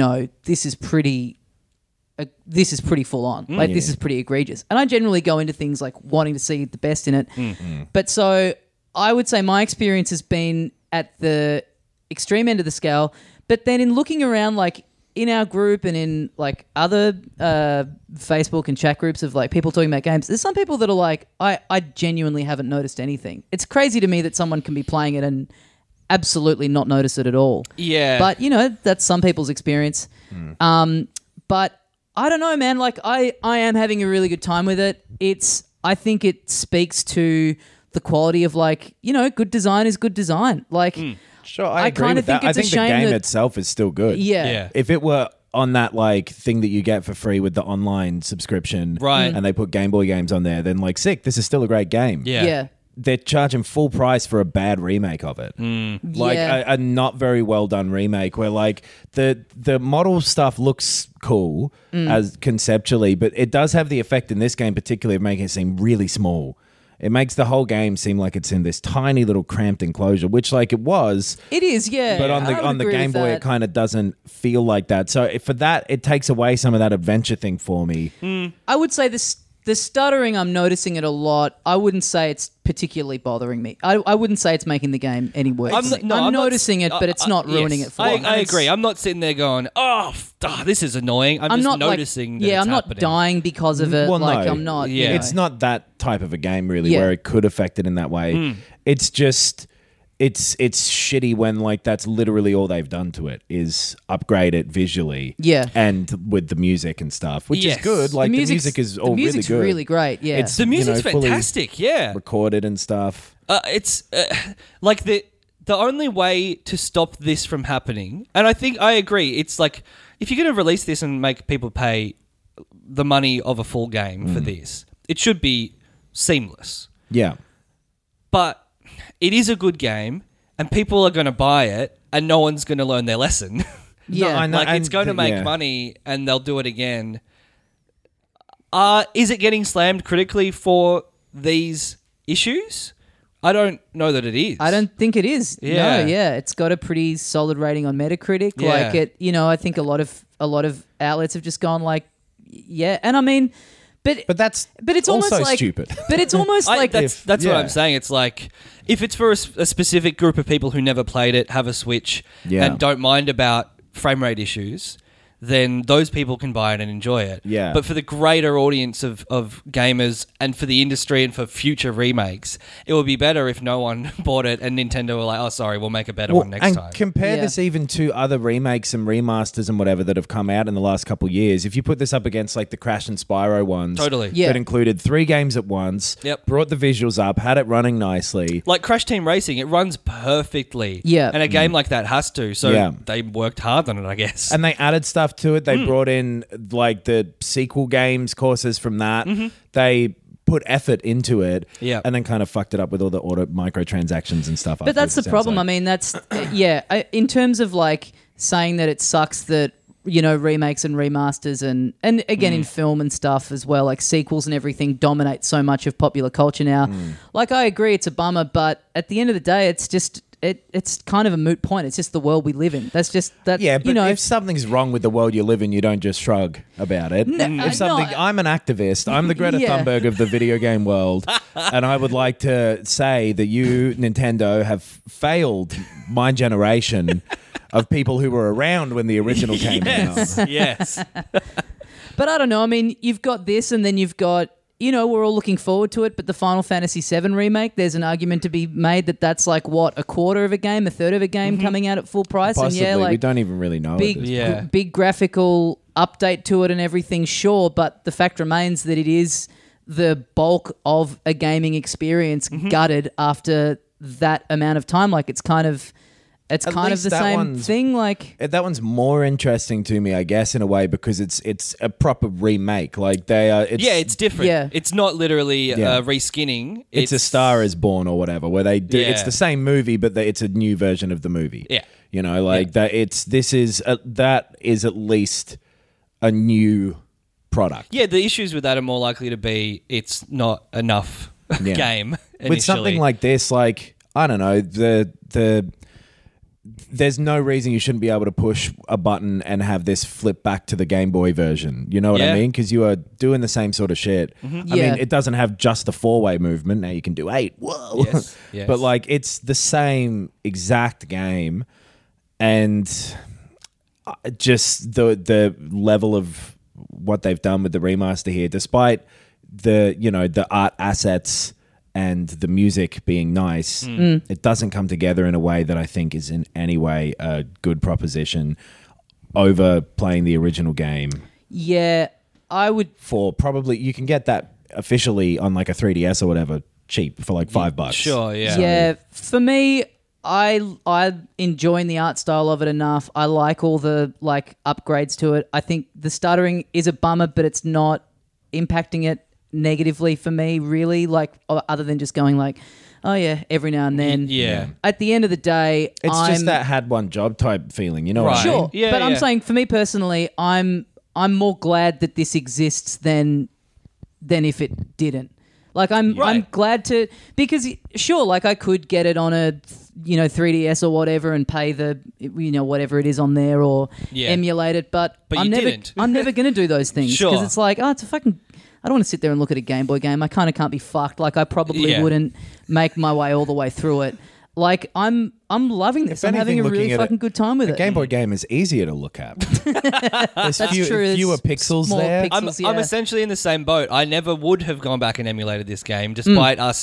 pretty full on. Like this is pretty egregious. And I generally go into things like wanting to see the best in it. But so I would say my experience has been at the extreme end of the scale. But then in looking around, like in our group and in like other Facebook and chat groups of like people talking about games, there's some people that are like, I genuinely haven't noticed anything. It's crazy to me that someone can be playing it and absolutely not notice it at all.
Yeah.
But that's some people's experience. But I don't know, man. Like I am having a really good time with it. I think it speaks to the quality of like, good design is good design. Like
Sure,
I
agree
kinda
with that.
think it's
I
a
think the
shame
game
that-
itself is still good.
Yeah.
If it were on that like thing that you get for free with the online subscription,
Right.
and they put Game Boy games on there, then like sick, this is still a great game.
Yeah.
They're charging full price for a bad remake of it. Like
Yeah.
a not very well done remake where like the model stuff looks cool as conceptually, but it does have the effect in this game particularly of making it seem really small. It makes the whole game seem like it's in this tiny little cramped enclosure, which like it was.
It is, yeah.
But
I would
on the
agree
Game
with
Boy,
that.
it kind of doesn't feel like that. So for that, it takes away some of that adventure thing for me.
I would say the stuttering, I'm noticing it a lot. I wouldn't say it's particularly bothering me. I wouldn't say it's making the game any worse. I'm
not-
noticing it, but it's not ruining
yes.
it for me.
I agree. I'm not sitting there going, this is annoying. I'm just
not
noticing
like,
that
yeah,
it's
I'm not
happening.
dying because of it.
Well,
like
no.
I'm not.
Yeah.
It's not that type of a game really
Yeah.
where it could affect it in that way. It's just it's shitty when like that's literally all they've done to it is upgrade it visually,
Yeah.
and with the music and stuff, which
Yes.
is good. Like the
music's-
music is
the
all really
music's
good.
really great. Yeah.
It's-
The music's
fully
fantastic. Yeah.
recorded and stuff.
It's like the only way to stop this from happening, and I think I agree. It's like if you're going to release this and make people pay the money of a full game for this, it should be seamless.
Yeah.
But it is a good game, and people are going to buy it, and no one's going to learn their lesson.
yeah.
I know.
Like it's
And
going to make
yeah.
money, and they'll do it again. Is it getting slammed critically for these issues? I don't know that it is.
I don't think it is.
Yeah.
No, yeah. It's got a pretty solid rating on Metacritic.
Yeah.
Like it, I think a lot of outlets have just gone like, yeah. And I mean, but
But that's
it's almost
also
like
stupid.
But it's almost like
that's what
yeah.
I'm saying. It's like if it's for a specific group of people who never played it, have a Switch,
Yeah.
and don't mind about frame rate issues, then those people can buy it and enjoy it.
Yeah.
But for the greater audience of gamers and for the industry and for future remakes, it would be better if no one bought it and Nintendo were like, oh, sorry, we'll make a better one next
and
time.
compare
Yeah.
this even to other remakes and remasters and whatever that have come out in the last couple of years. If you put this up against like the Crash and Spyro ones,
Totally.
Yeah.
that included 3 games at once,
Yep.
brought the visuals up, had it running nicely.
Like Crash Team Racing, it runs perfectly.
Yeah.
And a game like that has to. So
Yeah.
they worked hard on it, I guess.
And they added stuff to it. They brought in like the sequel games courses from that. They put effort into it,
Yeah.
and then kind of fucked it up with all the auto microtransactions and stuff.
But that's the problem. I mean, that's in terms of like saying that it sucks that remakes and remasters and again in film and stuff as well, like sequels and everything dominate so much of popular culture now. Like I agree, it's a bummer, but at the end of the day, it's just it's kind of a moot point. It's just the world we live in. That's just that.
Yeah, but if something's wrong with the world you live in, you don't just shrug about it. If something, I'm an activist. I'm the Greta
Yeah.
Thunberg of the video game world, and I would like to say that you, Nintendo, have failed my generation of people who were around when the original came out.
Yes.
But I don't know. I mean, you've got this, and then you've got. We're all looking forward to it, but the Final Fantasy VII remake, there's an argument to be made that that's like, what, a quarter of a game, a third of a game coming out at full price?
Possibly,
And yeah, like
we don't even really know.
big,
at this
Yeah.
point.
big graphical update to it and everything, sure, but the fact remains that it is the bulk of a gaming experience gutted after that amount of time. Like it's kind of the
least that
same
one's-
thing. Like
That one's more interesting to me, I guess, in a way, because it's a proper remake. Like they are.
It's different.
Yeah.
It's not literally
Yeah.
reskinning.
It's A Star Is Born or whatever, where they do.
Yeah.
It's the same movie, but it's a new version of the movie.
Yeah.
That. That is at least a new product.
Yeah, the issues with that are more likely to be it's not enough
Yeah.
game initially.
With something like this, like I don't know, there's no reason you shouldn't be able to push a button and have this flip back to the Game Boy version. You know what I
Yeah.
mean? Because you are doing the same sort of shit. I
Yeah.
mean, it doesn't have just the 4-way movement. Now you can do 8. Whoa.
Yes, yes.
But like, it's the same exact game, and just the level of what they've done with the remaster here, despite the art assets and the music being nice, it doesn't come together in a way that I think is in any way a good proposition over playing the original game.
yeah, I would.
For probably, you can get that officially on like a 3DS or whatever cheap for like $5.
Sure, yeah.
Yeah, for me, I enjoying the art style of it enough. I like all the like upgrades to it. I think the stuttering is a bummer, but it's not impacting it negatively for me, really. Like other than just going like, oh yeah, every now and then.
Yeah.
At the end of the day,
It's just that had one job type feeling, you know what I mean?
Sure,
Yeah,
but I'm
yeah.
saying for me personally, I'm more glad that this exists than if it didn't. Like I'm
Right.
glad to, because sure, like I could get it on a 3DS or whatever and pay the whatever it is on there or
Yeah.
emulate it, but
But
I'm
you
never
didn't.
I'm never going to do those things because
Sure.
it's like, oh, it's a fucking, I don't want to sit there and look at a Game Boy game. I kind of can't be fucked. Like I probably
Yeah.
wouldn't make my way all the way through it. Like I'm loving this.
If
I'm having a
anything,
really
looking at
fucking
it,
good time with
A
it.
Game Boy game is easier to look at. There's
That's true.
fewer
There's
pixels
more
there.
pixels.
I'm
yeah.
essentially in the same boat. I never would have gone back and emulated this game, despite us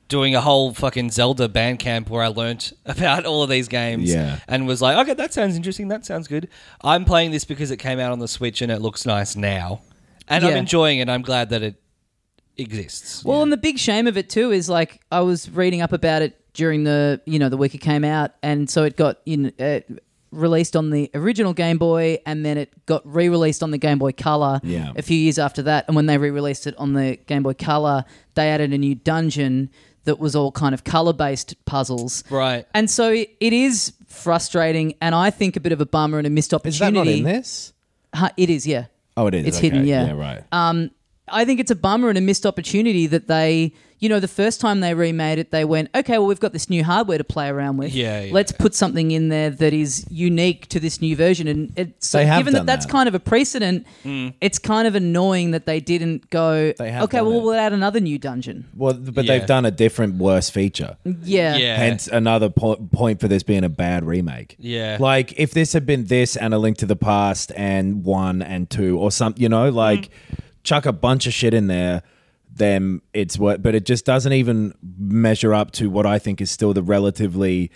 doing a whole fucking Zelda band camp where I learnt about all of these games
Yeah.
and was like, okay, that sounds interesting. That sounds good. I'm playing this because it came out on the Switch and it looks nice now. And I'm
Yeah.
enjoying it. I'm glad that it exists.
Well, and the big shame of it too is like I was reading up about it during the week it came out, and so it got released on the original Game Boy, and then it got re-released on the Game Boy Color a few years after that. And when they re-released it on the Game Boy Color, they added a new dungeon that was all kind of color-based puzzles.
Right.
And so it is frustrating, and I think a bit of a bummer and a missed
Is
opportunity.
that not in this?
It is, yeah.
Oh, it is.
It's
okay.
hidden, yeah.
Yeah, right.
I think it's a bummer and a missed opportunity that they, the first time they remade it, they went, okay, well, we've got this new hardware to play around with.
Yeah.
Let's put something in there that is unique to this new version. And it's,
They have
given
done
that's
that.
kind of a precedent, it's kind of annoying that they didn't go,
They have
okay,
done
well,
it.
we'll add another new dungeon.
Well, but
Yeah.
they've done a different, worse feature.
Yeah.
Yeah.
Hence another point for this being a bad remake.
Yeah.
Like, if this had been this and A Link to the Past and 1 and 2 or something, chuck a bunch of shit in there, then it's what. But it just doesn't even measure up to what I think is still the relatively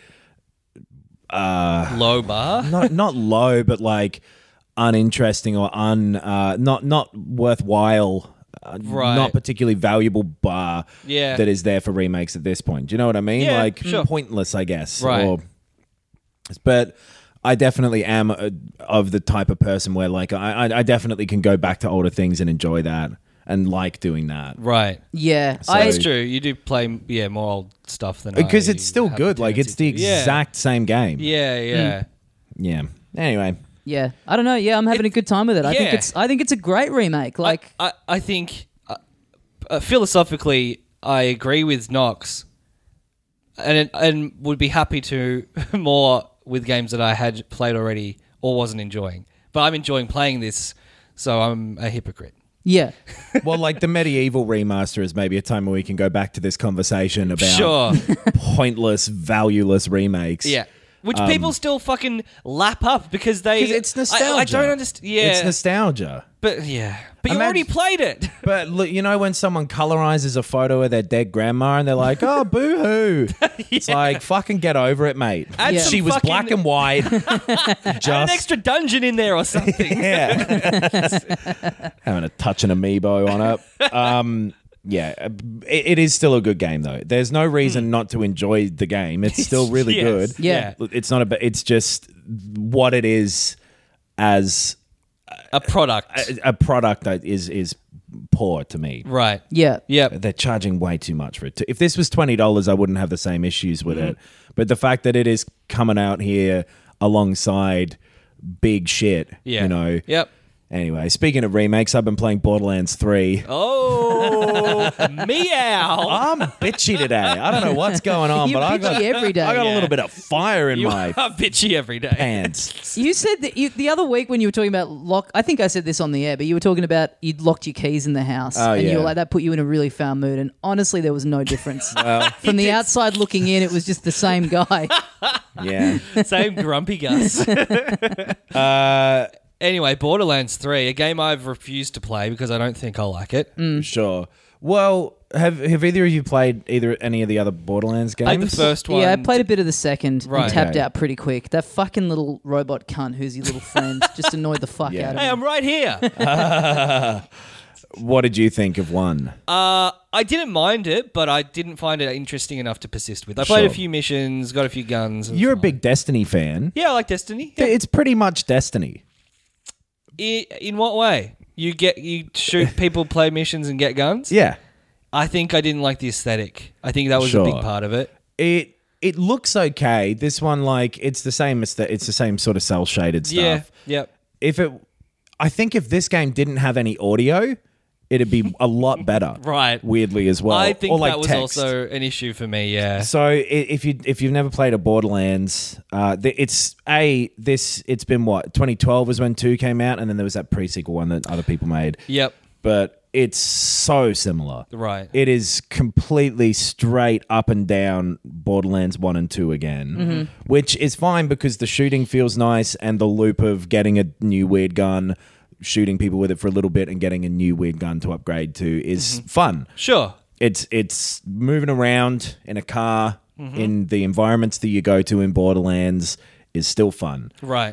Low bar.
not low, but like uninteresting or not worthwhile.
Right.
Not particularly valuable bar
Yeah.
that is there for remakes at this point. Do you know what I mean?
Yeah,
Like
sure.
pointless, I guess.
Right.
But I definitely am of the type of person where like I definitely can go back to older things and enjoy that and like doing that.
Right.
Yeah.
That's true. You do play, more old stuff than
Because
I
it's still
have a
good. Like it's the
tendency to. Yeah.
exact same game.
Yeah.
Yeah. Anyway.
Yeah. I don't know. Yeah, I'm having a good time with it. I think it's a great remake. Like,
I think philosophically, I agree with Knox, and would be happy to more with games that I had played already or wasn't enjoying. But I'm enjoying playing this, so I'm a hypocrite.
yeah.
Well, like the Medieval remaster is maybe a time where we can go back to this conversation about
Sure.
pointless, valueless remakes.
Yeah. Which people still fucking lap up because they...
'Cause it's nostalgia.
I don't understand. Yeah.
It's nostalgia.
But yeah. But you
Imagine-
already played it.
But look, when someone colorizes a photo of their dead grandma and they're like, "Oh, boo-hoo," it's like, fucking get over it, mate.
Add
Yeah.
some
She was
fucking-
black and white.
Add an extra dungeon in there or something.
Yeah, having a touch an amiibo on it. Yeah, it is still a good game though. There's no reason not to enjoy the game. It's still really
Yes.
good.
Yeah.
It's not it's just what it is as
A product.
a product that is poor to me.
Right.
Yeah.
Yep.
They're charging way too much for it. If this was $20, I wouldn't have the same issues with it. But the fact that it is coming out here alongside big shit,
Yeah. Yep.
Anyway, speaking of remakes, I've been playing Borderlands 3.
Oh, meow.
I'm bitchy today. I don't know what's going on,
You're
but I
bitchy every day.
got a
Yeah.
little bit of fire in
You
my
are bitchy every day.
pants.
You said that the other week when you were talking about lock, I think I said this on the air, but you were talking about you'd locked your keys in the house,
Oh,
and you
yeah.
were like that put you in a really foul mood. And honestly, there was no difference. From the outside looking in, it was just the same guy.
Yeah.
Same grumpy Gus. Anyway, Borderlands 3, a game I've refused to play because I don't think I'll like it.
Sure. Well, have either of you played any of the other Borderlands games?
Played the first one.
Yeah, I played a bit of the second
Right.
and tapped
Okay.
out pretty quick. That fucking little robot cunt who's your little friend just annoyed the fuck
Yeah.
out of
Hey,
me.
I'm right here.
What did you think of one?
I didn't mind it, but I didn't find it interesting enough to persist with. I played a
Sure.
few missions, got a few guns.
You're a big Destiny fan.
Yeah, I like Destiny. Yeah.
It's pretty much Destiny.
In what way? You shoot people, play missions, and get guns?
Yeah.
I think I didn't like the aesthetic. I think that was a
Sure.
big part of it.
It looks okay. This one, like, it's the same sort of cell shaded stuff.
Yeah. Yep.
I think if this game didn't have any audio, it'd be a lot better.
Right.
Weirdly as well.
I think
or like
that was
text.
also an issue for me. Yeah.
So if you've never played a Borderlands, it's been what 2012 was when 2 came out, and then there was that pre-sequel one that other people made.
Yep.
But it's so similar.
Right.
It is completely straight up and down Borderlands 1 and 2 again, which is fine because the shooting feels nice and the loop of getting a new weird gun, shooting people with it for a little bit and getting a new weird gun to upgrade to is fun.
Sure.
It's moving around in a car in the environments that you go to in Borderlands is still fun.
Right.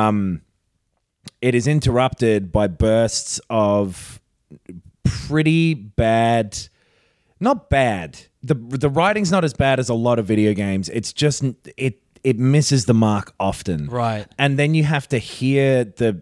It is interrupted by bursts of pretty bad. Not bad. The writing's not as bad as a lot of video games. It's just it misses the mark often.
Right.
And then you have to hear the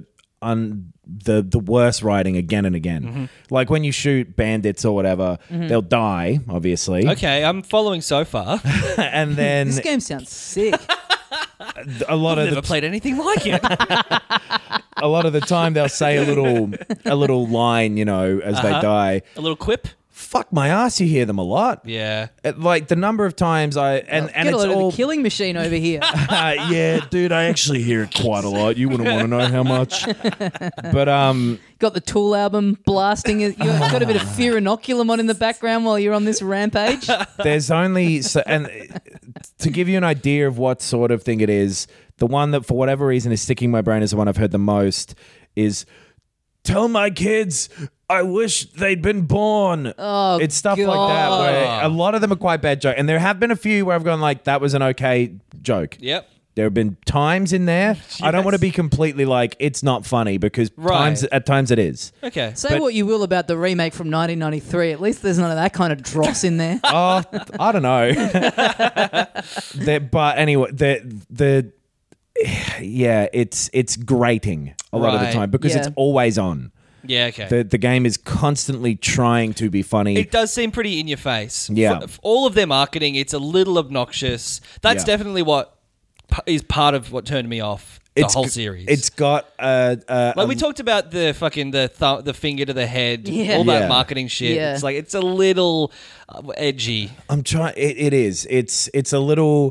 worst writing again and again. Like when you shoot bandits or whatever, they'll die, obviously.
Okay, I'm following so far.
And then
This game sounds sick.
a lot
I've
of
never played anything like it.
a lot of the time they'll say a little line, as they die.
A little quip.
Fuck my ass, you hear them a lot.
Yeah.
Like the number of times and
Get
it's
a load
all
of the killing machine over here.
yeah, dude, I actually hear it quite a lot. You wouldn't want to know how much. But
Got the Tool album blasting. You've got a bit of Fear Inoculum on in the background while you're on this rampage.
there's only and to give you an idea of what sort of thing it is, the one that for whatever reason is sticking in my brain is the one I've heard the most is tell my kids I wish they'd been born.
Oh,
it's stuff like that
God.
where a lot of them are quite bad jokes. And there have been a few where I've gone like, that was an okay joke.
Yep.
There have been times in there. I don't want to be completely like, it's not funny because
Right.
at times it is.
Okay.
Say what you will about the remake from 1993. At least there's none of that kind of dross in there.
Oh, I don't know. But anyway, it's grating a lot of the
Right.
time because
Yeah.
it's always on.
Yeah, okay.
The game is constantly trying to be funny.
It does seem pretty in your face.
Yeah.
For all of their marketing, it's a little obnoxious. That's
Yeah.
definitely what is part of what turned me off the whole series.
It's got
like we talked about the fucking the finger to the head,
Yeah.
all that
Yeah.
marketing shit.
Yeah.
It's like it's a little edgy.
I'm trying. It is. It's a little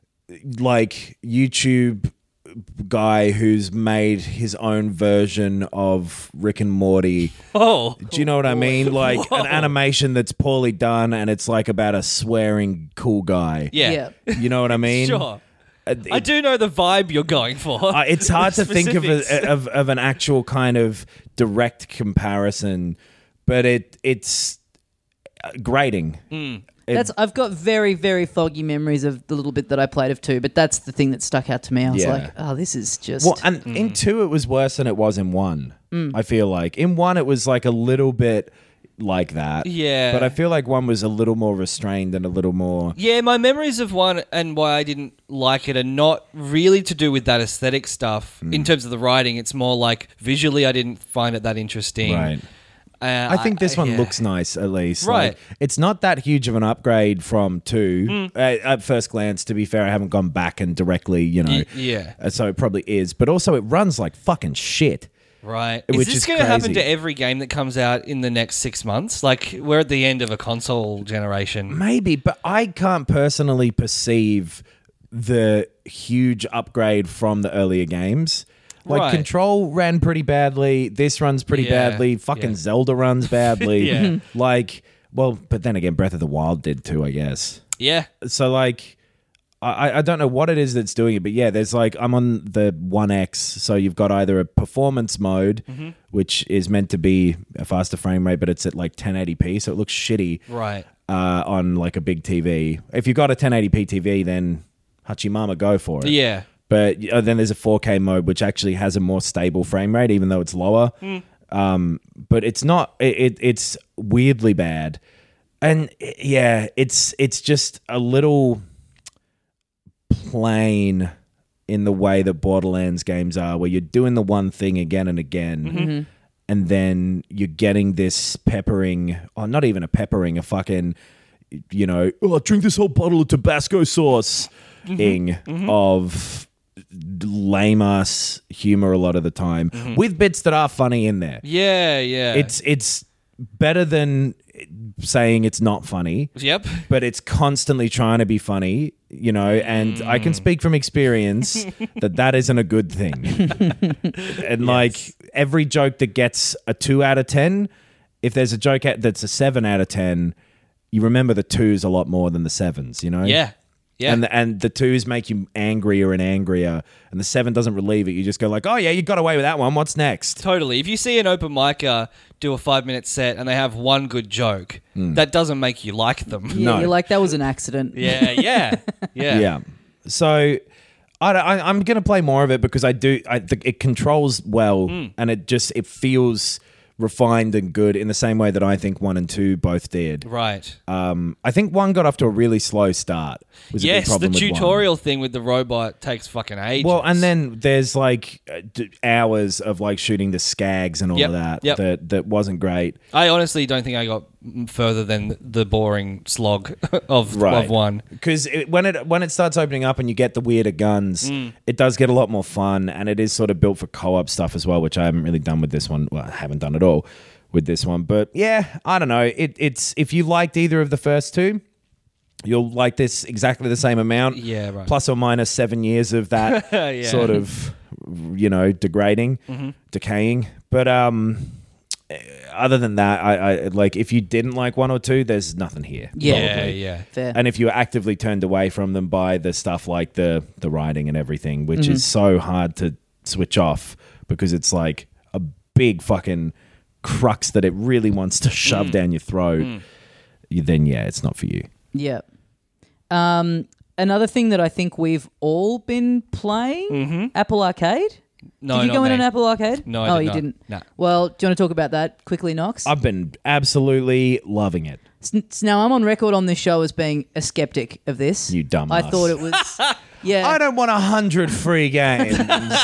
like YouTube guy who's made his own version of Rick and Morty.
Oh,
Do you know what I mean? Like an animation that's poorly done, and it's like about a swearing cool guy.
yeah.
You know what I mean?
Sure. I do know the vibe you're going for.
It's hard to think
Specifics.
of an actual kind of direct comparison, but it's grating.
I've got very, very foggy memories of the little bit that I played of 2, but that's the thing that stuck out to me. I was
Yeah.
like, oh, this is just...
Well, and in 2 it was worse than it was in 1. I feel like in 1 it was like a little bit like that.
Yeah.
But I feel like 1 was a little more restrained and a little more.
Yeah, my memories of 1 and why I didn't like it are not really to do with that aesthetic stuff. In terms of the writing, it's more like visually I didn't find it that interesting.
Right. I think this one
yeah.
looks nice, at least.
Right.
Like, it's not that huge of an upgrade from 2 at first glance. To be fair, I haven't gone back and directly,
yeah.
So it probably is. But also, it runs like fucking shit.
Right.
Which
Is this
is
going to happen
crazy.
to every game that comes out in the next 6 months? Like, we're at the end of a console generation.
Maybe, but I can't personally perceive the huge upgrade from the earlier games. Like,
Right.
Control ran pretty badly. This runs pretty
Yeah,
badly. Fucking
yeah.
Zelda runs badly.
Yeah.
Like, well, but then again, Breath of the Wild did too, I guess.
Yeah.
So, like, I don't know what it is that's doing it, but yeah, there's like, I'm on the 1X, so you've got either a performance mode, which is meant to be a faster frame rate, but it's at like 1080p, so it looks shitty
Right.
on like a big TV. If you've got a 1080p TV, then Hachimama, go for it.
Yeah.
But then there's a 4K mode, which actually has a more stable frame rate, even though it's lower. But it's not. It's weirdly bad, and yeah, it's just a little plain in the way that Borderlands games are, where you're doing the one thing again and again, and then you're getting this peppering, or not even a peppering, a fucking, drink this whole bottle of Tabasco sauce ing of lame ass humor a lot of the time, with bits that are funny in there.
Yeah, yeah.
It's better than saying it's not funny.
Yep.
But it's constantly trying to be funny, and I can speak from experience that isn't a good thing. And like every joke that gets a 2 out of 10, if there's a joke that's a 7 out of 10, you remember the 2s a lot more than the 7s,
Yeah. Yeah.
And the 2s make you angrier and angrier, and the 7 doesn't relieve it. You just go like, oh yeah, you got away with that one. What's next?
Totally. If you see an open micer do a 5-minute set and they have one good joke, that doesn't make you like them.
Yeah,
No.
you're like, that was an accident.
Yeah.
Yeah. So I'm going to play more of it because I think it controls well, and it feels refined and good in the same way that I think 1 and 2 both did.
Right.
I think 1 got off to a really slow start. Was a big
Yes, the
problem with 1.
tutorial thing with the robot takes fucking ages.
Well, and then there's like hours of like shooting the skags and all of that that wasn't great.
I honestly don't think I got further than the boring slog of 1.
Because when it starts opening up and you get the weirder guns, it does get a lot more fun, and it is sort of built for co-op stuff as well, which I haven't really done with this one. Well, I haven't done at all with this one, but yeah, I don't know. It's if you liked either of the first 2, you'll like this exactly the same amount.
Yeah, right.
Plus or minus 7 years of that
Yeah.
sort of, degrading, decaying. But other than that, I like if you didn't like 1 or 2, there's nothing here.
Yeah.
probably.
Yeah.
Fair.
And if you were actively turned away from them by the stuff like the writing and everything, which is so hard to switch off because it's like a big fucking crux that it really wants to shove down your throat, then yeah, it's not for you.
Yeah. Another thing that I think we've all been playing, Apple Arcade.
No,
did you
not
go in
me.
an Apple Arcade?
No, I
oh,
did
you
not.
didn't.
No.
Well, do you want to talk about that quickly, Knox?
I've been absolutely loving it.
Now, I'm on record on this show as being a skeptic of this.
You dumbass.
I thought it was. Yeah.
I don't want 100 free games.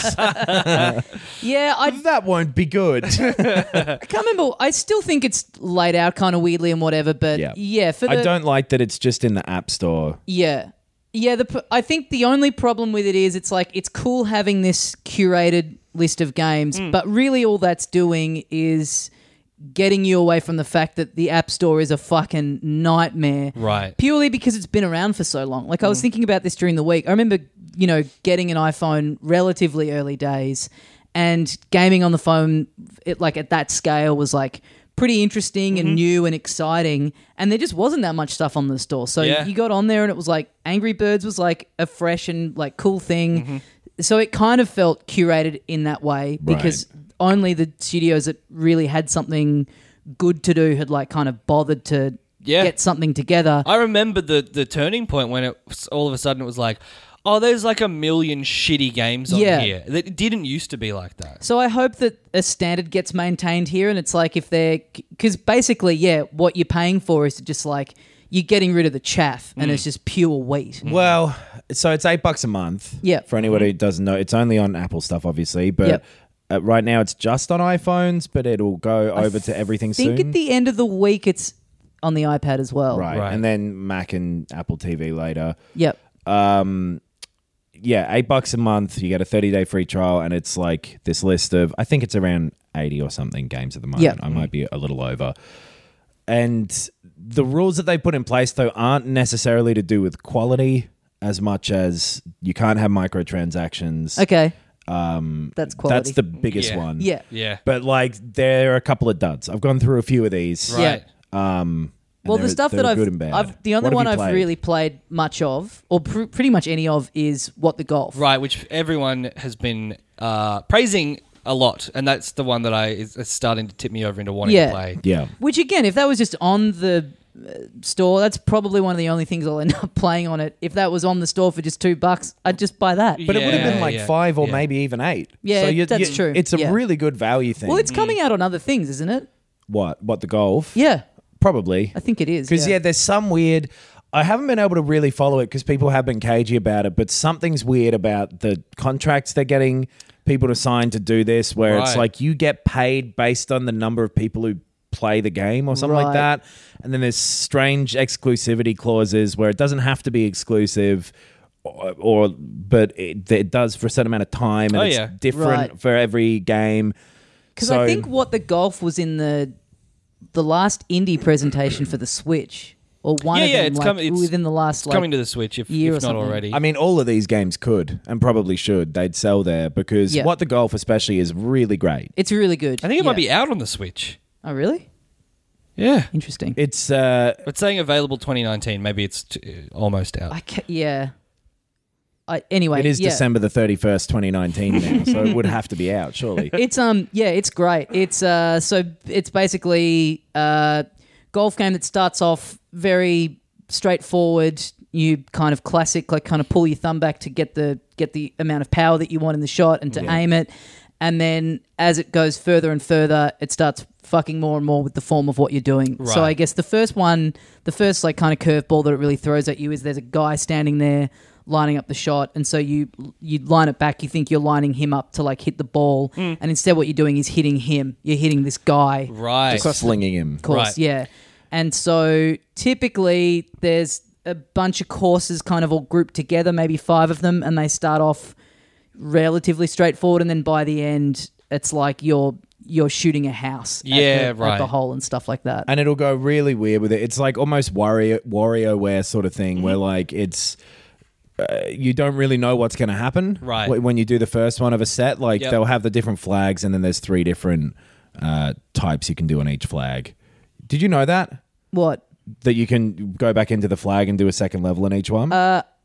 Yeah,
That won't be good.
I can't remember. I still think it's laid out kind of weirdly and whatever, but yeah, for the,
I don't like that it's just in the App Store.
Yeah. Yeah, I think the only problem with it is it's like it's cool having this curated list of games, but really all that's doing is getting you away from the fact that the App Store is a fucking nightmare.
Right.
Purely because it's been around for so long. Like I was thinking about this during the week. I remember, getting an iPhone relatively early days, and gaming on the phone at that scale was like pretty interesting and new and exciting, and there just wasn't that much stuff on the store. So you got on there and it was like Angry Birds was like a fresh and like cool thing. So it kind of felt curated in that way because only the studios that really had something good to do had like kind of bothered to get something together.
I remember the turning point when all of a sudden it was like, oh, there's like a million shitty games on here. It didn't used to be like that.
So I hope that a standard gets maintained here, and it's like if they're... Because basically, what you're paying for is just like you're getting rid of the chaff and it's just pure wheat.
Well, so it's $8 a month.
Yeah.
For anyone who doesn't know, it's only on Apple stuff, obviously, but right now it's just on iPhones, but it'll go over to everything
I think
soon.
at the end of the week it's on the iPad as well.
Right. And then Mac and Apple TV later.
Yep.
Yeah, $8 a month. You get a 30-day free trial, and it's like this list of, I think it's around 80 or something games at the moment.
Yep.
I might be a little over. And the rules that they put in place, though, aren't necessarily to do with quality as much as you can't have microtransactions.
Okay. That's quality.
That's the biggest one.
Yeah.
Yeah.
But like, there are a couple of duds. I've gone through a few of these.
Right.
Well, the stuff that
good and bad.
the only
What have
one
you
I've
played?
really played much of, or pretty much any of, is What the Golf.
Right, which everyone has been praising a lot, and that's the one that is starting to tip me over into wanting to play.
Yeah.
Which again, if that was just on the store, that's probably one of the only things I'll end up playing on it. If that was on the store for just $2, I'd just buy that.
But it would have been like
Yeah,
5 or
yeah.
maybe even 8.
Yeah,
so
that's true.
It's a
Yeah.
really good value thing.
Well, it's coming out on other things, isn't it?
What the golf?
Yeah,
Probably.
I think it is.
Because, there's some weird... I haven't been able to really follow it because people have been cagey about it, but something's weird about the contracts they're getting people to sign to do this, where it's
Right.
like you get paid based on the number of people who play the game or something like
Right.
that. And then there's strange exclusivity clauses where it doesn't have to be exclusive, but it does for a certain amount of time, and it's different
Right.
for every game.
Because I think What the Golf was in the last indie presentation for the Switch, or one of them,
it's
within the last
coming to the Switch if
year or
not
something.
already.
I mean, all of these games could and probably should. They'd sell there because What the Golf especially is really great.
It's really good.
I think it might be out on the Switch.
Oh, really?
Yeah.
Interesting.
It's
But saying available 2019, maybe it's almost out.
Anyway,
it is
yeah.
December the 31st, 2019 now, so it would have to be out, surely.
It's it's great. It's so it's basically a golf game that starts off very straightforward. You kind of classic, like kind of pull your thumb back to get the amount of power that you want in the shot and to aim it. And then as it goes further and further, it starts fucking more and more with the form of what you're doing.
Right.
So I guess the first like kind of curveball that it really throws at you is there's a guy standing there lining up the shot, and so you line it back. You think you're lining him up to like hit the ball, and instead what you're doing is hitting him. You're hitting this guy,
Right.
Just slinging him.
of course,
Right.
yeah. And so typically there's a bunch of courses kind of all grouped together, maybe 5 of them, and they start off relatively straightforward, and then by the end it's like you're shooting a house at the hole and stuff like that.
And it'll go really weird with it. It's like almost WarioWare sort of thing, where like it's you don't really know what's going to happen
Right.
when you do the first one of a set. Like
Yep.
they'll have the different flags, and then there's 3 different types you can do on each flag. Did you know that
What?
you can go back into the flag and do a second level in each one?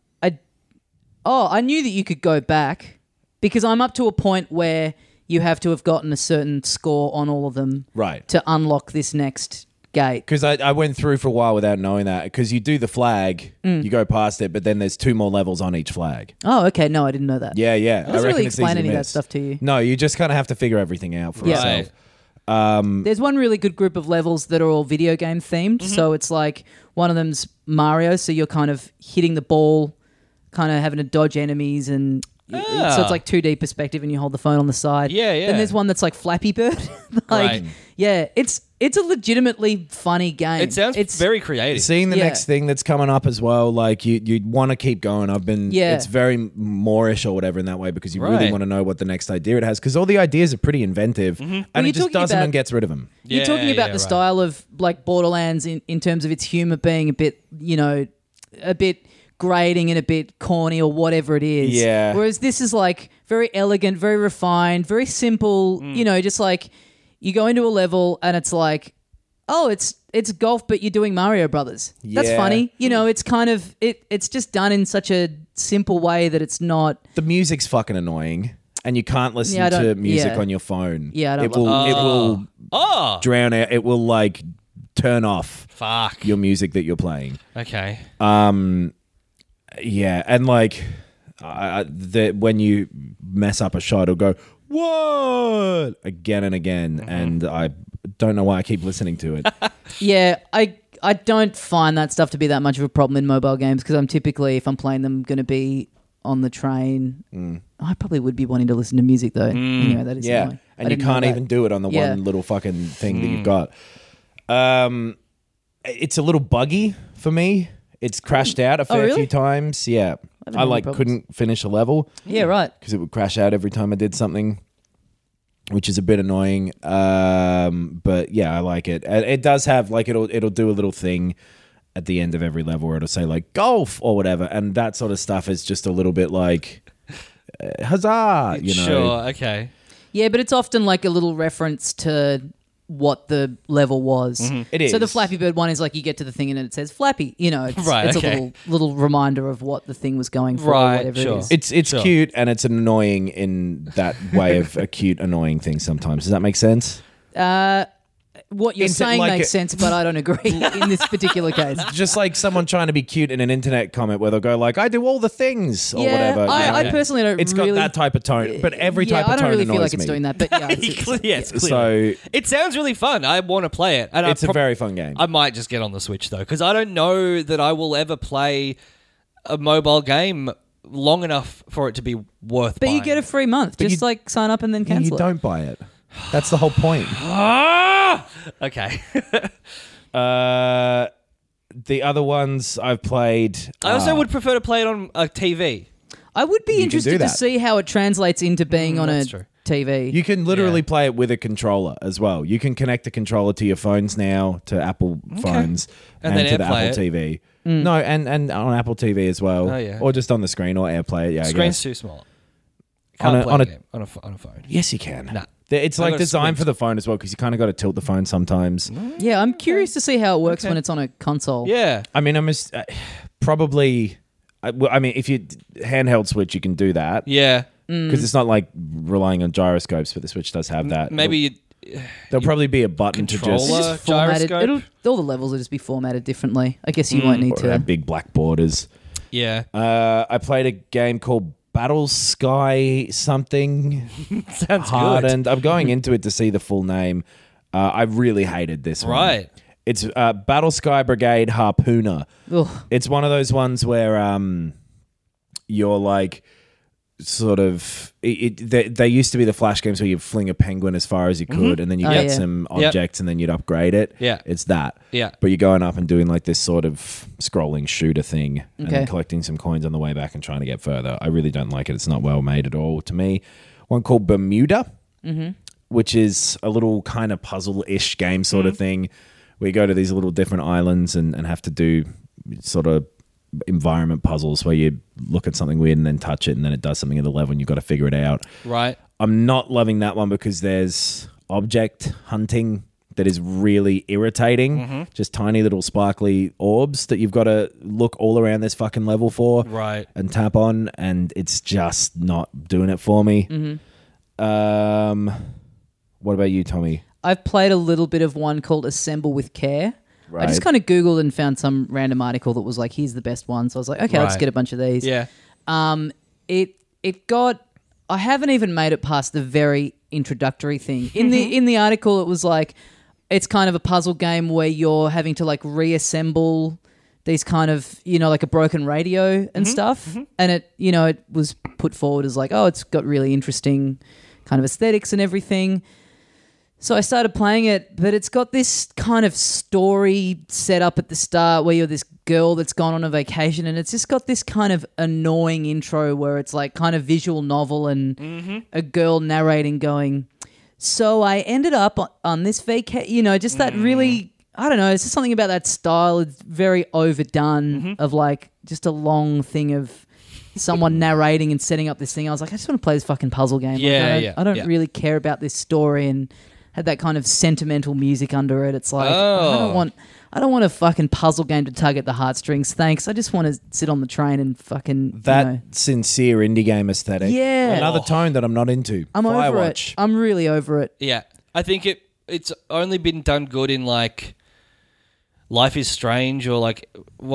I knew that you could go back because I'm up to a point where you have to have gotten a certain score on all of them
Right.
to unlock this next gate.
Because I went through for a while without knowing that. Because you do the flag, you go past it, but then there's 2 more levels on each flag.
Oh, okay. No, I didn't know that.
Yeah.
It doesn't really
it's easy
explain
to
any of that
miss.
stuff to you.
No, you just kind of have to figure everything out for
Yeah.
yourself.
There's one really good group of levels that are all video game themed. So it's like one of them's Mario, so you're kind of hitting the ball, kind of having to dodge enemies, and so it's like 2D perspective, and you hold the phone on the side.
Yeah, yeah.
Then there's one that's like Flappy Bird.
Right.
Yeah, it's a legitimately funny game.
It sounds very creative.
Seeing the
Yeah.
next thing that's coming up as well, like you want to keep going. It's very Moorish or whatever in that way, because you really
Right.
want to know what the next idea it has, because all the ideas are pretty inventive, and
you're
it just
talking
does them
about-
and gets rid of them.
You're talking about the
right.
style of like Borderlands in terms of its humor being a bit, a bit grating and a bit corny or whatever it is.
Yeah.
Whereas this is like very elegant, very refined, very simple, just like you go into a level and it's like, oh, it's golf, but you're doing Mario Brothers. That's
Yeah.
funny. It's kind of, it's just done in such a simple way that it's not.
The music's fucking annoying, and you can't listen
Yeah, I
to
don't-
music
yeah.
on your phone.
Yeah, I don't
it will
Oh,
drown out. It will like turn off
fuck.
your music that you're playing.
Okay.
Yeah, and like when you mess up a shot, it'll go what again and again, and I don't know why I keep listening to it.
Yeah, I don't find that stuff to be that much of a problem in mobile games because I'm typically, if I'm playing them, going to be on the train. I probably would be wanting to listen to music though. Anyway, that is
Yeah,
annoying. I
and you
didn't know
can't
that.
even do it on the
Yeah.
one little fucking thing that you've got. It's a little buggy for me. It's crashed out a fair
really?
few times. Yeah,
haven't
I
had any
like
problems.
couldn't finish a level
Yeah, right.
because it would crash out every time I did something, which is a bit annoying. But yeah, I like it. And it does have like it'll do a little thing at the end of every level where it'll say like golf or whatever, and that sort of stuff is just a little bit like huzzah,
Sure. Okay.
Yeah, but it's often like a little reference to what the level was.
It
So the
is.
Flappy Bird one is like you get to the thing and it says Flappy. It's,
Right,
it's
okay.
a little reminder of what the thing was going for.
Right,
or whatever
sure.
it is.
It's
Sure.
cute and it's annoying in that way of a cute, annoying thing sometimes. Does that make sense?
What you're
Into,
saying
like,
makes sense, but I don't agree in this particular case.
Just like someone trying to be cute in an internet comment where they'll go like, I do all the things or whatever.
I personally don't
It's
really...
got that type of tone, but every type
I
of
don't
tone
really
annoys
feel like
me.
it's doing that, but yeah.
Yes, clearly.
So
It sounds really fun. I want to play it. And
it's a very fun game.
I might just get on the Switch though, because I don't know that I will ever play a mobile game long enough for it to be worth
But
buying.
you get a free month. Just
you-
like sign up and then
you
cancel it.
don't buy it. That's the whole point.
Okay.
The other ones I've played.
I also would prefer to play it on a TV.
I would be
can do
interested to
that.
see how it translates into being on a
that's true.
TV.
You can literally
Yeah.
play it with a controller as well. You can connect the controller to your phones now, to Apple phones,
And
and,
then
to the
AirPlay
Apple
it.
TV. No, and on Apple TV as well.
Oh, yeah.
Or just on the screen or AirPlay it. Yeah, I
Screen's
guess.
too small.
On
Can't
a-
play
on
a
a-
game on a phone.
Yes, you can.
Nah.
It's
I
like
gotta
designed
squint.
for the phone as well because you kind of got to tilt the phone sometimes.
Yeah, I'm curious to see how it works
Okay.
when it's on a console.
Yeah.
I mean, probably. I mean, if you handheld Switch, you can do that
Yeah.
because it's not like relying on gyroscopes, but the Switch does have that.
Maybe
there'll probably be a button to
controller.
just
Just formatted.
Gyroscope?
All the levels will just be formatted differently. I guess you won't need
or have
to.
big black borders.
yeah.
I played a game called Battle Sky something.
Sounds
Hardened. I'm going into it to see the full name. I really hated this
good.
one.
Right.
It's Battle Sky Brigade Harpooner.
Ugh.
It's one of those ones where you're like sort of they used to be the Flash games where you fling a penguin as far as you could and then you
Oh,
get
yeah.
some objects and then you'd upgrade it.
Yeah.
It's that.
Yeah.
But you're going up and doing like this sort of scrolling shooter thing and then
Okay.
collecting some coins on the way back and trying to get further. I really don't like it. It's not well made at all to me. One called Bermuda, which is a little kind of puzzle-ish game sort of thing where you go to these little different islands and have to do sort of environment puzzles where you look at something weird and then touch it and then it does something at the level and you've got to figure it out.
Right.
I'm not loving that one because there's object hunting that is really irritating. Just tiny little sparkly orbs that you've got to look all around this fucking level for
Right.
and tap on, and it's just not doing it for me. What about you, Tommy?
I've played a little bit of one called Assemble with Care. I just
Right.
kind of Googled and found some random article that was like, here's the best one. So I was like, okay, I'll just
Right.
get a bunch of these.
Yeah.
It got. I haven't even made it past the very introductory thing. In the article, it was like, it's kind of a puzzle game where you're having to like reassemble these kind of, like a broken radio and stuff. And it was put forward as like, oh, it's got really interesting kind of aesthetics and everything. So I started playing it, but it's got this kind of story set up at the start where you're this girl that's gone on a vacation, and it's just got this kind of annoying intro where it's like kind of visual novel and a girl narrating going, so I ended up on this vacation, just that really, I don't know, it's just something about that style. It's very overdone of like just a long thing of someone narrating and setting up this thing. I was like, I just want to play this fucking puzzle game.
Yeah,
I don't
yeah.
really care about this story, and had that kind of sentimental music under it. It's like
Oh.
I don't want a fucking puzzle game to tug at the heartstrings. Thanks. I just want to sit on the train and fucking
That sincere indie game aesthetic.
Yeah.
Another tone that I'm not into.
I'm over
Firewatch.
it. I'm really over it.
Yeah. I think it's only been done good in like Life is Strange or like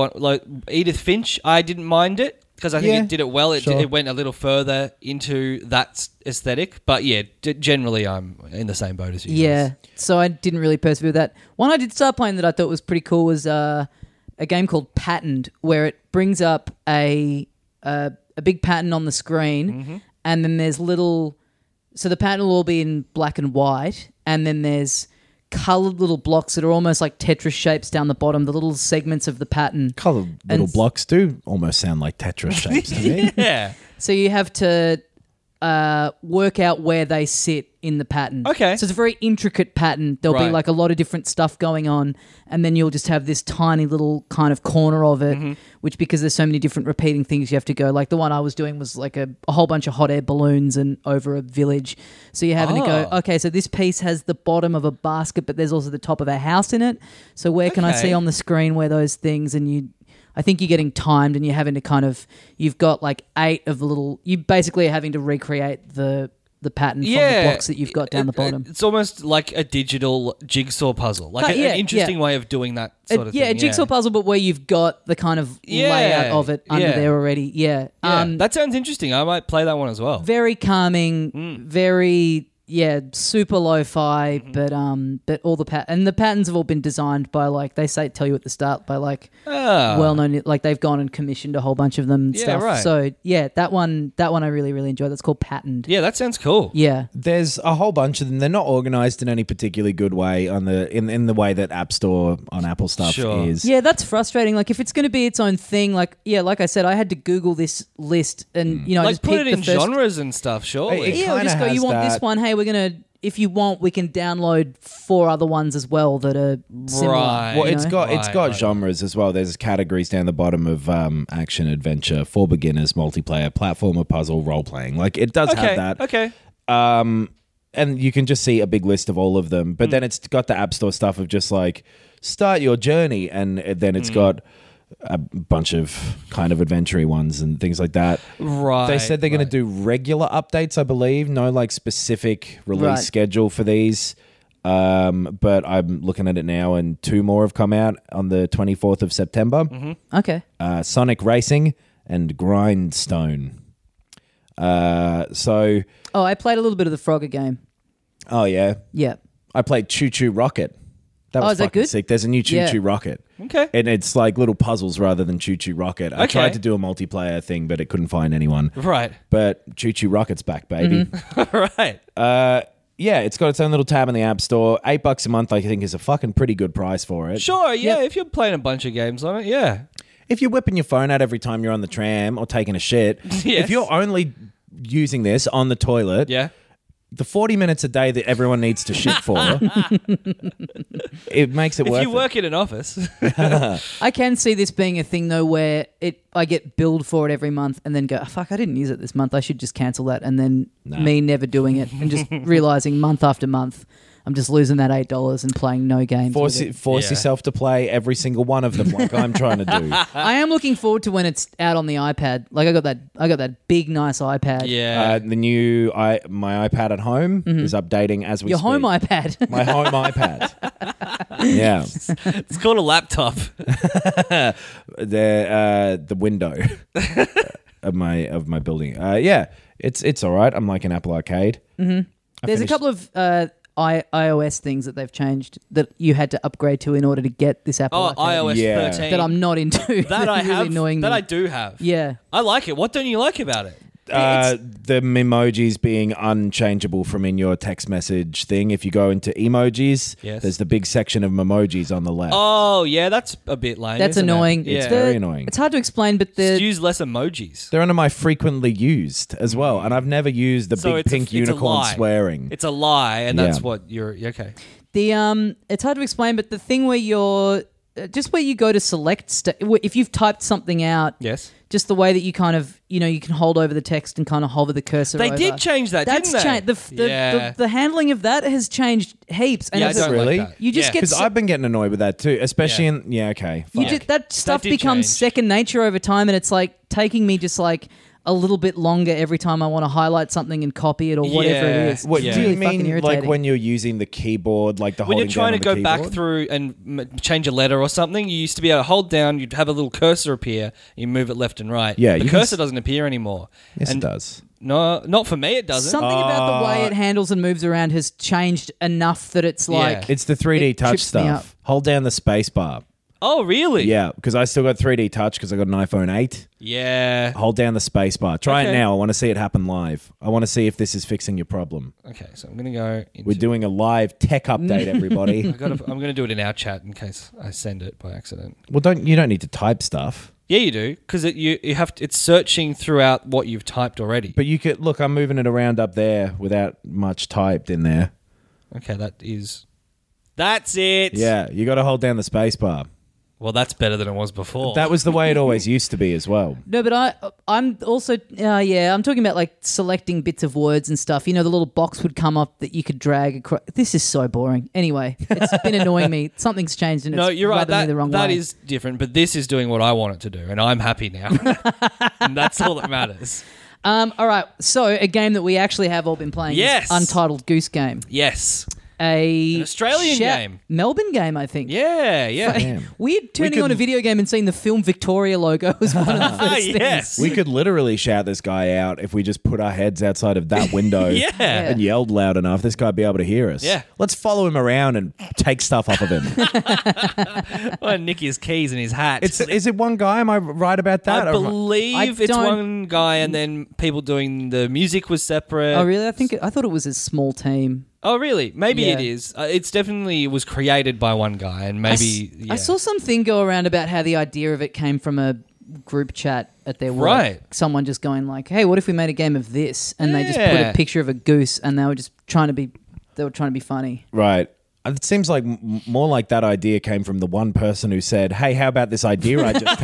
Edith Finch. I didn't mind it because I think
Yeah,
it did it well. It,
sure.
it went a little further into that aesthetic. But yeah, generally I'm in the same boat as you.
Yeah.
guys.
So I didn't really persevere with that. One I did start playing that I thought was pretty cool was a game called Patterned, where it brings up a big pattern on the screen, and then there's so the pattern will all be in black and white, and then there's coloured little blocks that are almost like Tetris shapes down the bottom, the little segments of the pattern.
Coloured little
And-
blocks do almost sound like Tetris shapes to me.
Yeah.
So you have to work out where they sit in the pattern.
Okay.
So it's a very intricate pattern. There'll be
Right.
like a lot of different stuff going on, and then you'll just have this tiny little kind of corner of it, which because there's so many different repeating things you have to go. Like the one I was doing was like a whole bunch of hot air balloons and over a village. So you're having to go,
Oh.
okay, so this piece has the bottom of a basket, but there's also the top of a house in it. So where can I
Okay.
see on the screen where those things, and I think you're getting timed and you're having to you've got like 8 of the little, you basically are having to recreate the pattern from the blocks that you've got down the bottom.
It's almost like a digital jigsaw puzzle, like
Yeah,
an interesting
yeah.
way of doing that sort of
Yeah,
thing.
a jigsaw puzzle, but where you've got the kind of
Yeah,
layout of it under
yeah.
there already. Yeah.
Yeah, that sounds interesting. I might play that one as well.
Very calming, very super lo-fi, but all the and the patterns have all been designed by tell you at the start by well-known, like they've gone and commissioned a whole bunch of them and
Yeah,
stuff.
right.
So that one I really, really enjoyed. That's called Patterned.
Yeah, that sounds cool.
Yeah.
There's a whole bunch of them. They're not organized in any particularly good way in the way that App Store on Apple stuff
Sure.
is.
Yeah, that's frustrating. Like, if it's going to be its own thing, like I said, I had to Google this list and, I
Like
just
put
picked
it
the
in
first...
genres and stuff, surely.
It
Yeah, we'll
kinda
just go, you
has
want this
that.
one? Hey, we're going to... If you want, we can download 4 other ones as well that are similar.
Right.
Well,
you
it's
know?
got genres as well. There's categories down the bottom of action, adventure, for beginners, multiplayer, platformer, puzzle, role playing. Like it does have that.
Okay.
and you can just see a big list of all of them. But then it's got the App Store stuff of just like start your journey, and then it's got a bunch of kind of adventure-y ones and things like that.
Right.
They said they're going to do regular updates, I believe. No like specific release schedule for these. But I'm looking at it now, and 2 more have come out on the 24th of September.
Okay.
Sonic Racing and Grindstone. So...
Oh, I played a little bit of the Frogger game.
Oh, yeah.
Yeah.
I played Choo Choo Rocket. That was
is that
fucking
good?
sick. There's a new Choo Choo Rocket.
Okay.
And it's like little puzzles rather than Choo Choo Rocket. I
Okay.
tried to do a multiplayer thing, but it couldn't find anyone.
Right.
But Choo Choo Rocket's back, baby.
Right.
Yeah, it's got its own little tab in the App Store. $8 a month, I think, is a fucking pretty good price for it.
Sure, yeah, if you're playing a bunch of games on it, yeah.
If you're whipping your phone out every time you're on the tram or taking a shit,
Yes.
if you're only using this on the toilet,
Yeah.
the 40 minutes a day that everyone needs to shit for, it makes it
If
worth
you
it.
work in an office.
I can see this being a thing though, where I get billed for it every month, and then go, oh, "Fuck, I didn't use it this month. I should just cancel that." And then me never doing it, and just realizing month after month, I'm just losing that $8 and playing no games.
Force
with it.
Yeah.
yourself to play every single one of them, like I'm trying to do.
I am looking forward to when it's out on the iPad. Like I got that big nice iPad.
Yeah.
The new my iPad at home is updating as we
Your
speak.
home iPad.
My home iPad. Yeah,
It's called a laptop.
the window of my building. Yeah, it's all right. I'm like an Apple Arcade.
There's a couple of iOS things that they've changed that you had to upgrade to in order to get this Apple
Oh,
Arcade.
iOS
Yeah.
13.
That I'm not into.
That I
Really
have.
annoying
That
me.
I do have.
Yeah.
I like it. What don't you like about it?
The emojis being unchangeable from in your text message thing. If you go into emojis,
Yes.
there's the big section of emojis on the left.
Oh, yeah, that's a bit lame.
That's
isn't it?
annoying.
Yeah.
It's very annoying.
It's hard to explain, but
Just use less emojis.
They're under my frequently used as well, and I've never used the
So
big
it's
pink
it's a
unicorn
lie.
swearing.
It's a lie, and that's
Yeah.
what you're... Okay.
it's hard to explain, but the thing where you're just where you go to select if you've typed something out,
Yes.
just the way that you kind of you can hold over the text and kind of hover the cursor.
They
over.
did change that,
That's
didn't they?
changed.
Yeah.
The handling of that has changed heaps. And
Yeah, I
it's-
don't
Really?
like that.
You just
Yeah.
get
Because I've been getting annoyed with that too, especially
Yeah.
in okay.
you
fuck.
just, that stuff
did
becomes
change.
second nature over time, and it's like taking me just like a little bit longer every time I want to highlight something and copy it or whatever
Yeah.
it is.
What
It's
do
really
you
fucking
mean? Like
irritating.
when you're using the keyboard, like the
When
holding
you're trying to
down on
go
the
back
keyboard?
through and change a letter or something, you used to be able to hold down, you'd have a little cursor appear, you move it left and right.
Yeah,
the
you can
cursor doesn't appear anymore.
Yes,
And
it does.
No, not for me, it doesn't.
Something about the way it handles and moves around has changed enough that it's like
It's the 3D
It
touch
trips me up.
stuff. Hold down the space bar.
Oh, really?
Yeah, because I still got 3D touch because I got an iPhone 8.
Yeah.
Hold down the space bar. Try it
Okay.
now. I want to see it happen live. I want to see if this is fixing your problem.
Okay, so I'm going to go into...
We're doing a live tech update, everybody.
I'm going to do it in our chat in case I send it by accident.
Well, you don't need to type stuff.
Yeah, you do, because you have to, it's searching throughout what you've typed already.
But you could look. I'm moving it around up there without much typed in there.
Okay, that's it.
Yeah, you got to hold down the space bar.
Well, that's better than it was before.
That was the way it always used to be as well.
No, but I'm also I'm talking about like selecting bits of words and stuff. You know, the little box would come up that you could drag across. This is so boring. Anyway, it's been annoying me. Something's changed and
No,
it's
you're right.
rubbing me the wrong
That
way.
is different, but this is doing what I want it to do, and I'm happy now. And that's all that matters.
All right, so a game that we actually have all been playing
Yes.
is Untitled Goose Game.
Yes.
An
Australian game.
Melbourne game, I think.
Yeah, yeah.
Damn.
Weird turning
could-
on a video game and seeing the film Victoria logo was one of the
Ah,
first
yes.
things.
We could literally shout this guy out if we just put our heads outside of that window
Yeah.
and yelled loud enough. This guy'd be able to hear us.
Yeah.
Let's follow him around and take stuff off of him.
Well, nick his keys and his hat.
Is it one guy? Am I right about that?
I
Or-
believe
I
it's
don't-
one guy, and then people doing the music was separate.
Oh, really? I thought it was a small team.
Oh, really? Maybe
Yeah.
it is. It's definitely was created by one guy, and maybe
I saw something go around about how the idea of it came from a group chat at their work.
Right.
Someone just going like, "Hey, what if we made a game of this?" And they just put
Yeah.
a picture of a goose, and they were trying to be funny.
Right. It seems like more like that idea came from the one person who said, "Hey, how about this idea I just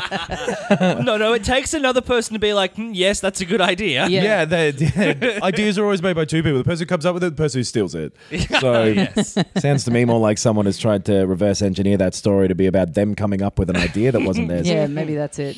had?"
No, it takes another person to be like, yes, that's a good idea.
Yeah.
Ideas are always made by two people. The person who comes up with it, the person who steals it. So
Yes.
sounds to me more like someone has tried to reverse engineer that story to be about them coming up with an idea that wasn't theirs.
Yeah, maybe that's it.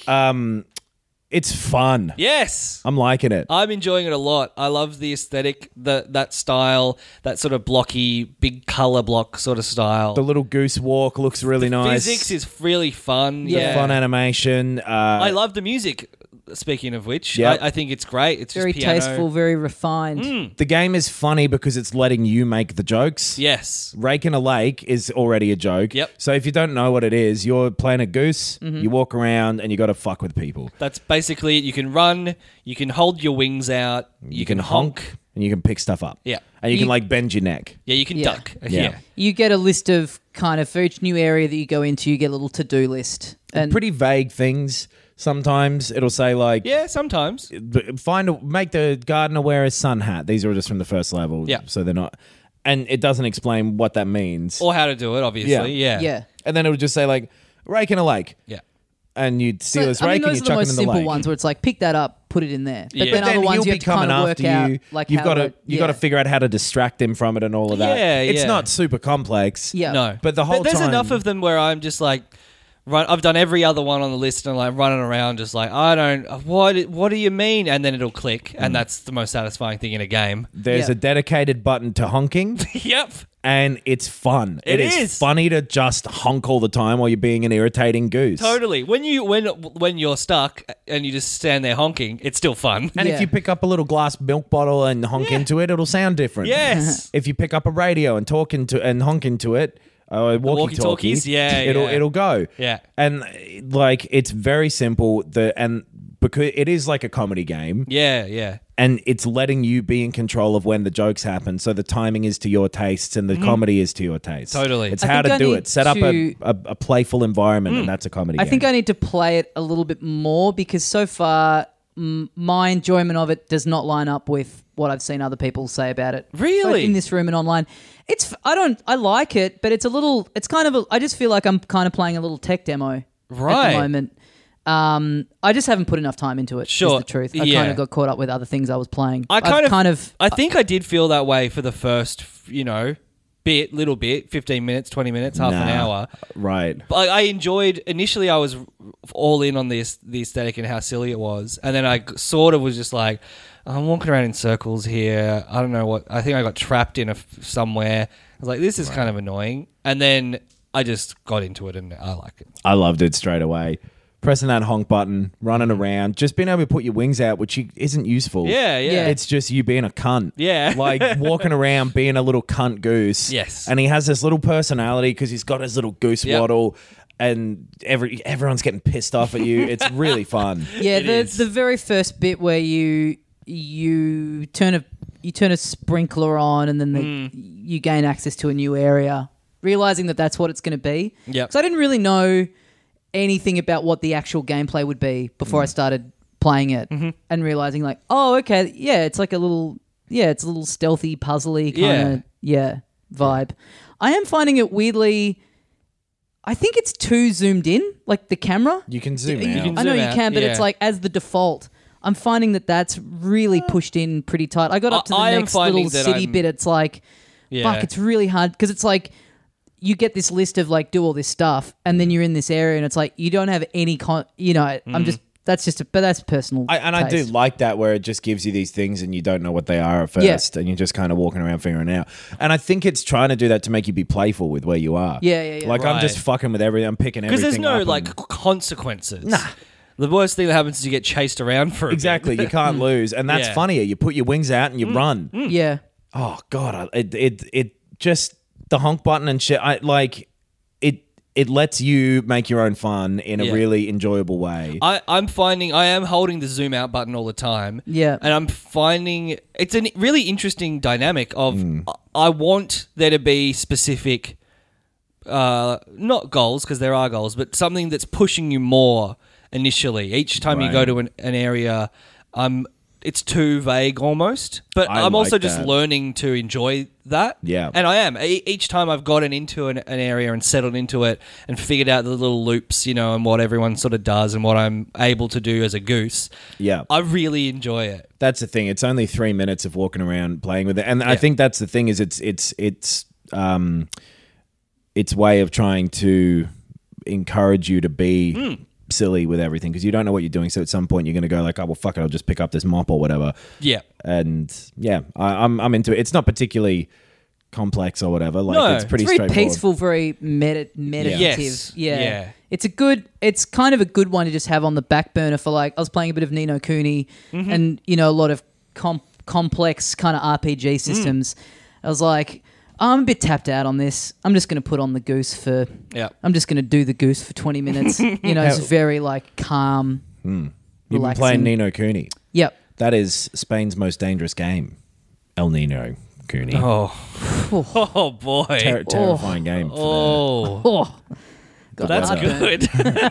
It's fun.
Yes.
I'm liking it.
I'm enjoying it a lot. I love the aesthetic, that style, that sort of blocky, big color block sort of style.
The little goose walk looks really nice.
Physics is really fun.
Yeah.
Yeah.
Fun animation.
I love the music. Speaking of which,
Yep.
I think it's great. It's
Very
just piano.
tasteful, very refined.
The game is funny because it's letting you make the jokes.
Yes.
Rake in a lake is already a joke.
Yep.
So if you don't know what it is, you're playing a goose, you walk around and you got to fuck with people.
That's basically it. You can run, you can hold your wings out,
You can honk and you can pick stuff up.
Yeah.
And you can
You-
like bend your neck.
Yeah, you can
Yeah.
duck.
Yeah.
Yeah.
You get a list of kind of, for each new area that you go into, you get a little to-do list. And
Pretty vague things. Sometimes it'll say like,
Yeah, sometimes.
make the gardener wear a sun hat. These are just from the first level.
Yeah.
So they're not, and it doesn't explain what that means.
Or how to do it, obviously. Yeah.
yeah.
And then it'll just say like, rake in a lake.
Yeah.
And you'd steal this
I mean,
rake and
those
you
are the
chuck it
most
in the
simple
lake.
ones where it's like, pick that up, put it in there. But
Yeah.
then
But
other
then
ones
he'll
you
be
have to kind
coming
of work
after
out.
you.
Like
You've
how
got to
to
figure out how to distract him from it and all of that.
Yeah,
It's
yeah.
not super complex.
Yeah.
No.
But the whole
there's
time-
enough of them where I'm just like, I've done every other one on the list and like running around just like, what do you mean? And then it'll click. And that's the most satisfying thing in a game.
There's
Yeah.
a dedicated button to honking.
Yep.
And it's fun.
It
is
is.
funny to just honk all the time while you're being an irritating goose.
Totally. When you're stuck and you just stand there honking, it's still fun.
And
Yeah.
if you pick up a little glass milk bottle and honk
Yeah.
into it, it'll sound different.
Yes.
If you pick up a radio and talk into and honk into it, walkie-talkie,
walkie-talkies? Yeah,
it'll go.
Yeah.
And like it's very simple. Because it is like a comedy game.
Yeah, yeah.
And it's letting you be in control of when the jokes happen. So the timing is to your tastes and the comedy is to your tastes.
Totally.
It's
I
how
think
to
I
do
need
it. Set up
to-
a playful environment and that's a comedy
I
game.
think I need to play it a little bit more because so far my enjoyment of it does not line up with what I've seen other people say about it.
Really?
Both in this room and online. I like it, but it's kind of I just feel like I'm kind of playing a little tech demo at
Right.
the moment. I just haven't put enough time into it.
Sure.
Is the truth. I
Yeah.
kind of got caught up with other things I was playing.
I
I've
think I did feel that way for the first, little bit, 15 minutes, 20 minutes, half an
Nah.
hour.
Right.
But I enjoyed, initially I was all in on the aesthetic and how silly it was. And then I sort of was just like, I'm walking around in circles here. I don't know what, I think I got trapped in somewhere. I was like, this is kind of annoying. And then I just got into it and I like it.
I loved it straight away. Pressing that honk button, running around, just being able to put your wings out, which isn't useful.
Yeah, yeah.
Yeah.
It's just you being a cunt.
Yeah.
Like walking around being a little cunt goose.
Yes.
And he has this little personality because he's got his little goose
Yep.
waddle and everyone's getting pissed off at you. It's really fun.
Yeah,
It is.
the very first bit where you turn a sprinkler on and then you gain access to a new area, realizing that that's what it's going to be.
Yep.
So I didn't really know anything about what the actual gameplay would be before I started playing it, and realizing like, oh, okay, yeah, it's like a little stealthy, puzzly kind of vibe. I am finding it weirdly. I think it's too zoomed in, like the camera.
You can zoom
You-
out.
can
I know
zoom
you
out,
can, but
yeah.
it's like as the default. I'm finding that that's really pushed in pretty tight. I got up to the
I am
next
finding
little
that
city
I'm-
bit. It's like,
Yeah.
fuck, it's really hard because it's like you get this list of like do all this stuff, and then you're in this area, and it's like you don't have any I'm just but that's personal.
I do
taste.
like that where it just gives you these things and you don't know what they are at first and you're just kind of walking around figuring it out. And I think it's trying to do that to make you be playful with where you are.
Yeah.
Like I'm just
Right.
fucking with everything. I'm picking everything
Because there's no
up
like
and-
consequences. Nah. The worst thing that happens is you get chased around for a bit.
Exactly. You can't lose. And that's
Yeah.
funnier. You put your wings out and you run.
Yeah.
Oh God, it just the honk button and shit. It lets you make your own fun in a
Yeah.
really enjoyable way.
I'm finding I am holding the zoom out button all the time.
Yeah.
And I'm finding it's a really interesting dynamic of I want there to be specific not goals because there are goals, but something that's pushing you more initially. Each time you go
Right.
to an area, I'm it's too vague almost. But
I
I'm also
like
just
that.
learning to enjoy that.
Yeah.
And I am. Each time I've gotten into an area and settled into it and figured out the little loops, and what everyone sort of does and what I'm able to do as a goose,
Yeah.
I really enjoy it.
That's the thing. It's only 3 minutes of walking around playing with it, and I think that's the thing. Is its way of trying to encourage you to be silly with everything, because you don't know what you're doing. So at some point you're going to go like, oh well, fuck it, I'll just pick up this mop or whatever.
Yeah.
And yeah, I'm into it. It's not particularly complex or whatever. Like
No,
it's pretty
It's very
straightforward.
peaceful, very meditative.
Yes.
Yeah.
Yeah.
It's kind of a good one to just have on the back burner for like, I was playing a bit of Ni no Kuni and, a lot of complex kind of RPG systems. I was like, I'm a bit tapped out on this. I'm just going to put on the goose for,
Yeah.
I'm just going to do the goose for 20 minutes. It's very like calm,
You've been
relaxing.
playing Ni no Kuni.
Yep.
That is Spain's most dangerous game. El Nino Kuni.
Oh. Oh boy.
Terrifying game.
Oh.
Oh, God,
That's
heartburn.
good.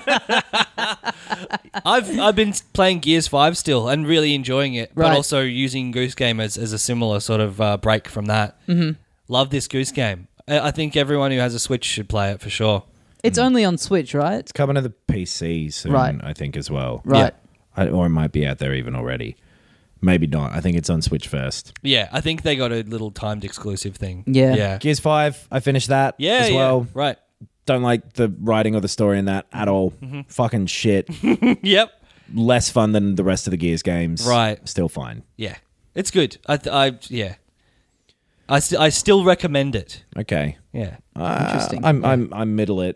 I've been playing Gears 5 still and really enjoying it, but
Right.
also using Goose Game as a similar sort of break from that. Mm-hmm. Love this Goose Game. I think everyone who has a Switch should play it for sure.
It's only on Switch, right?
It's coming to the PC soon,
Right.
I think, as well.
Right.
Or it might be out there even already. Maybe not. I think it's on Switch first.
Yeah, I think they got a little timed exclusive thing.
Yeah.
Yeah.
Gears 5, I finished that
Yeah,
as well.
yeah. Right.
Don't like the writing or the story in that at all. Fucking shit.
Yep.
Less fun than the rest of the Gears games.
Right.
Still fine.
Yeah. It's good. I still recommend it.
Okay.
Yeah.
Interesting.
I'm middle it.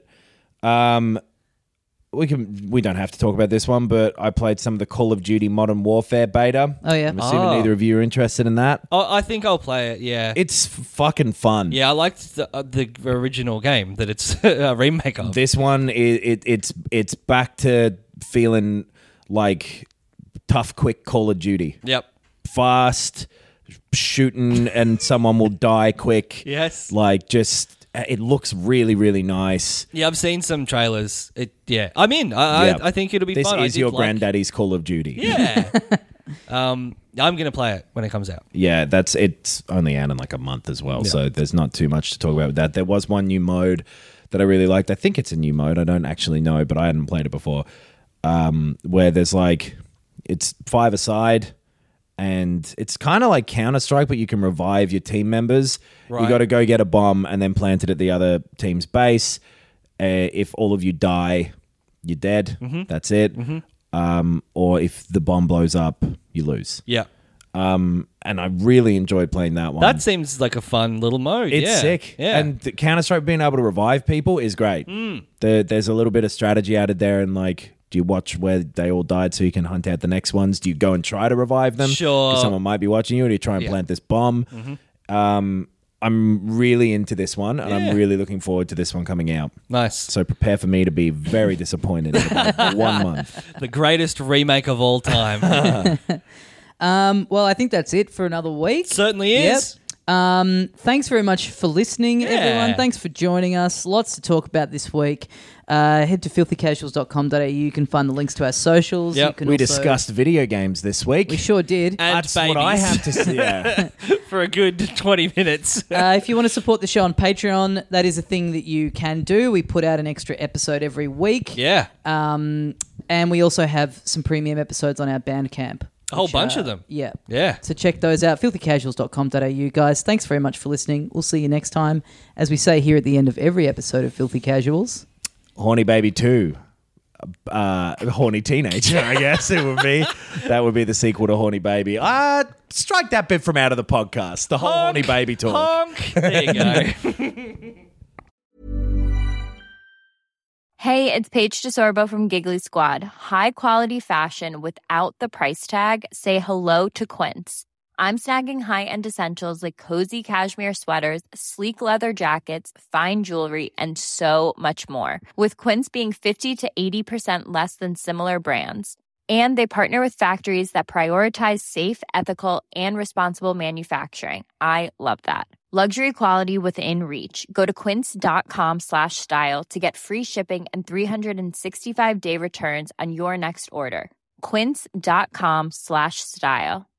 We don't have to talk about this one, but I played some of the Call of Duty Modern Warfare beta.
Oh, yeah.
I'm assuming neither of you are interested in that.
Oh, I think I'll play it. Yeah.
It's fucking fun.
Yeah, I liked the original game that it's a remake of.
This one it's back to feeling like tough, quick Call of Duty.
Yep.
Fast shooting, and someone will die quick.
Yes.
Like it looks really, really nice.
Yeah, I've seen some trailers. I'm in. I think it'll be
This
fun.
is your granddaddy's Call of Duty.
Yeah. I'm gonna play it when it comes out.
Yeah, it's only out in like a month as well, so there's not too much to talk about with that. There was one new mode that I really liked. I think it's a new mode. I don't actually know, but I hadn't played it before. Where there's it's 5-a-side, and it's kind of like Counter-Strike, but you can revive your team members.
Right.
You got to go get a bomb and then plant it at the other team's base. If all of you die, you're dead. That's it. Or if the bomb blows up, you lose.
Yeah.
And I really enjoyed playing that one.
That seems like a fun little mode.
It's
yeah.
sick.
Yeah.
And the Counter-Strike being able to revive people is great. There's a little bit of strategy added there, and do you watch where they all died so you can hunt out the next ones? Do you go and try to revive them?
Sure.
Because someone might be watching you, or do you try and plant this bomb? I'm really into this one, and I'm really looking forward to this one coming out.
Nice.
So prepare for me to be very disappointed in about 1 month.
The greatest remake of all time.
Well, I think that's it for another week.
Certainly is.
Thanks very much for listening, everyone. Thanks for joining us. Lots to talk about this week. Head to filthycasuals.com.au. You can find the links to our socials.
Yep.
You can
We
also-
discussed video games this week.
We sure did.
And
That's what I
babies.
have to say. Yeah.
For a good 20 minutes.
If you want to support the show on Patreon, that is a thing that you can do. We put out an extra episode every week.
Yeah.
And we also have some premium episodes on our Bandcamp.
A whole
which,
bunch of them.
Yeah.
Yeah.
So check those out. filthycasuals.com.au. Guys, thanks very much for listening. We'll see you next time. As we say here at the end of every episode of Filthy Casuals.
Horny Baby 2. Horny Teenager, I guess it would be. That would be the sequel to Horny Baby. Strike that bit from out of the podcast. The whole Horny Baby talk.
Honk. There you go.
Hey, it's Paige DeSorbo from Giggly Squad. High quality fashion without the price tag. Say hello to Quince. I'm snagging high-end essentials like cozy cashmere sweaters, sleek leather jackets, fine jewelry, and so much more. With Quince being 50 to 80% less than similar brands. And they partner with factories that prioritize safe, ethical, and responsible manufacturing. I love that. Luxury quality within reach. Go to quince.com/style to get free shipping and 365-day returns on your next order. quince.com/style.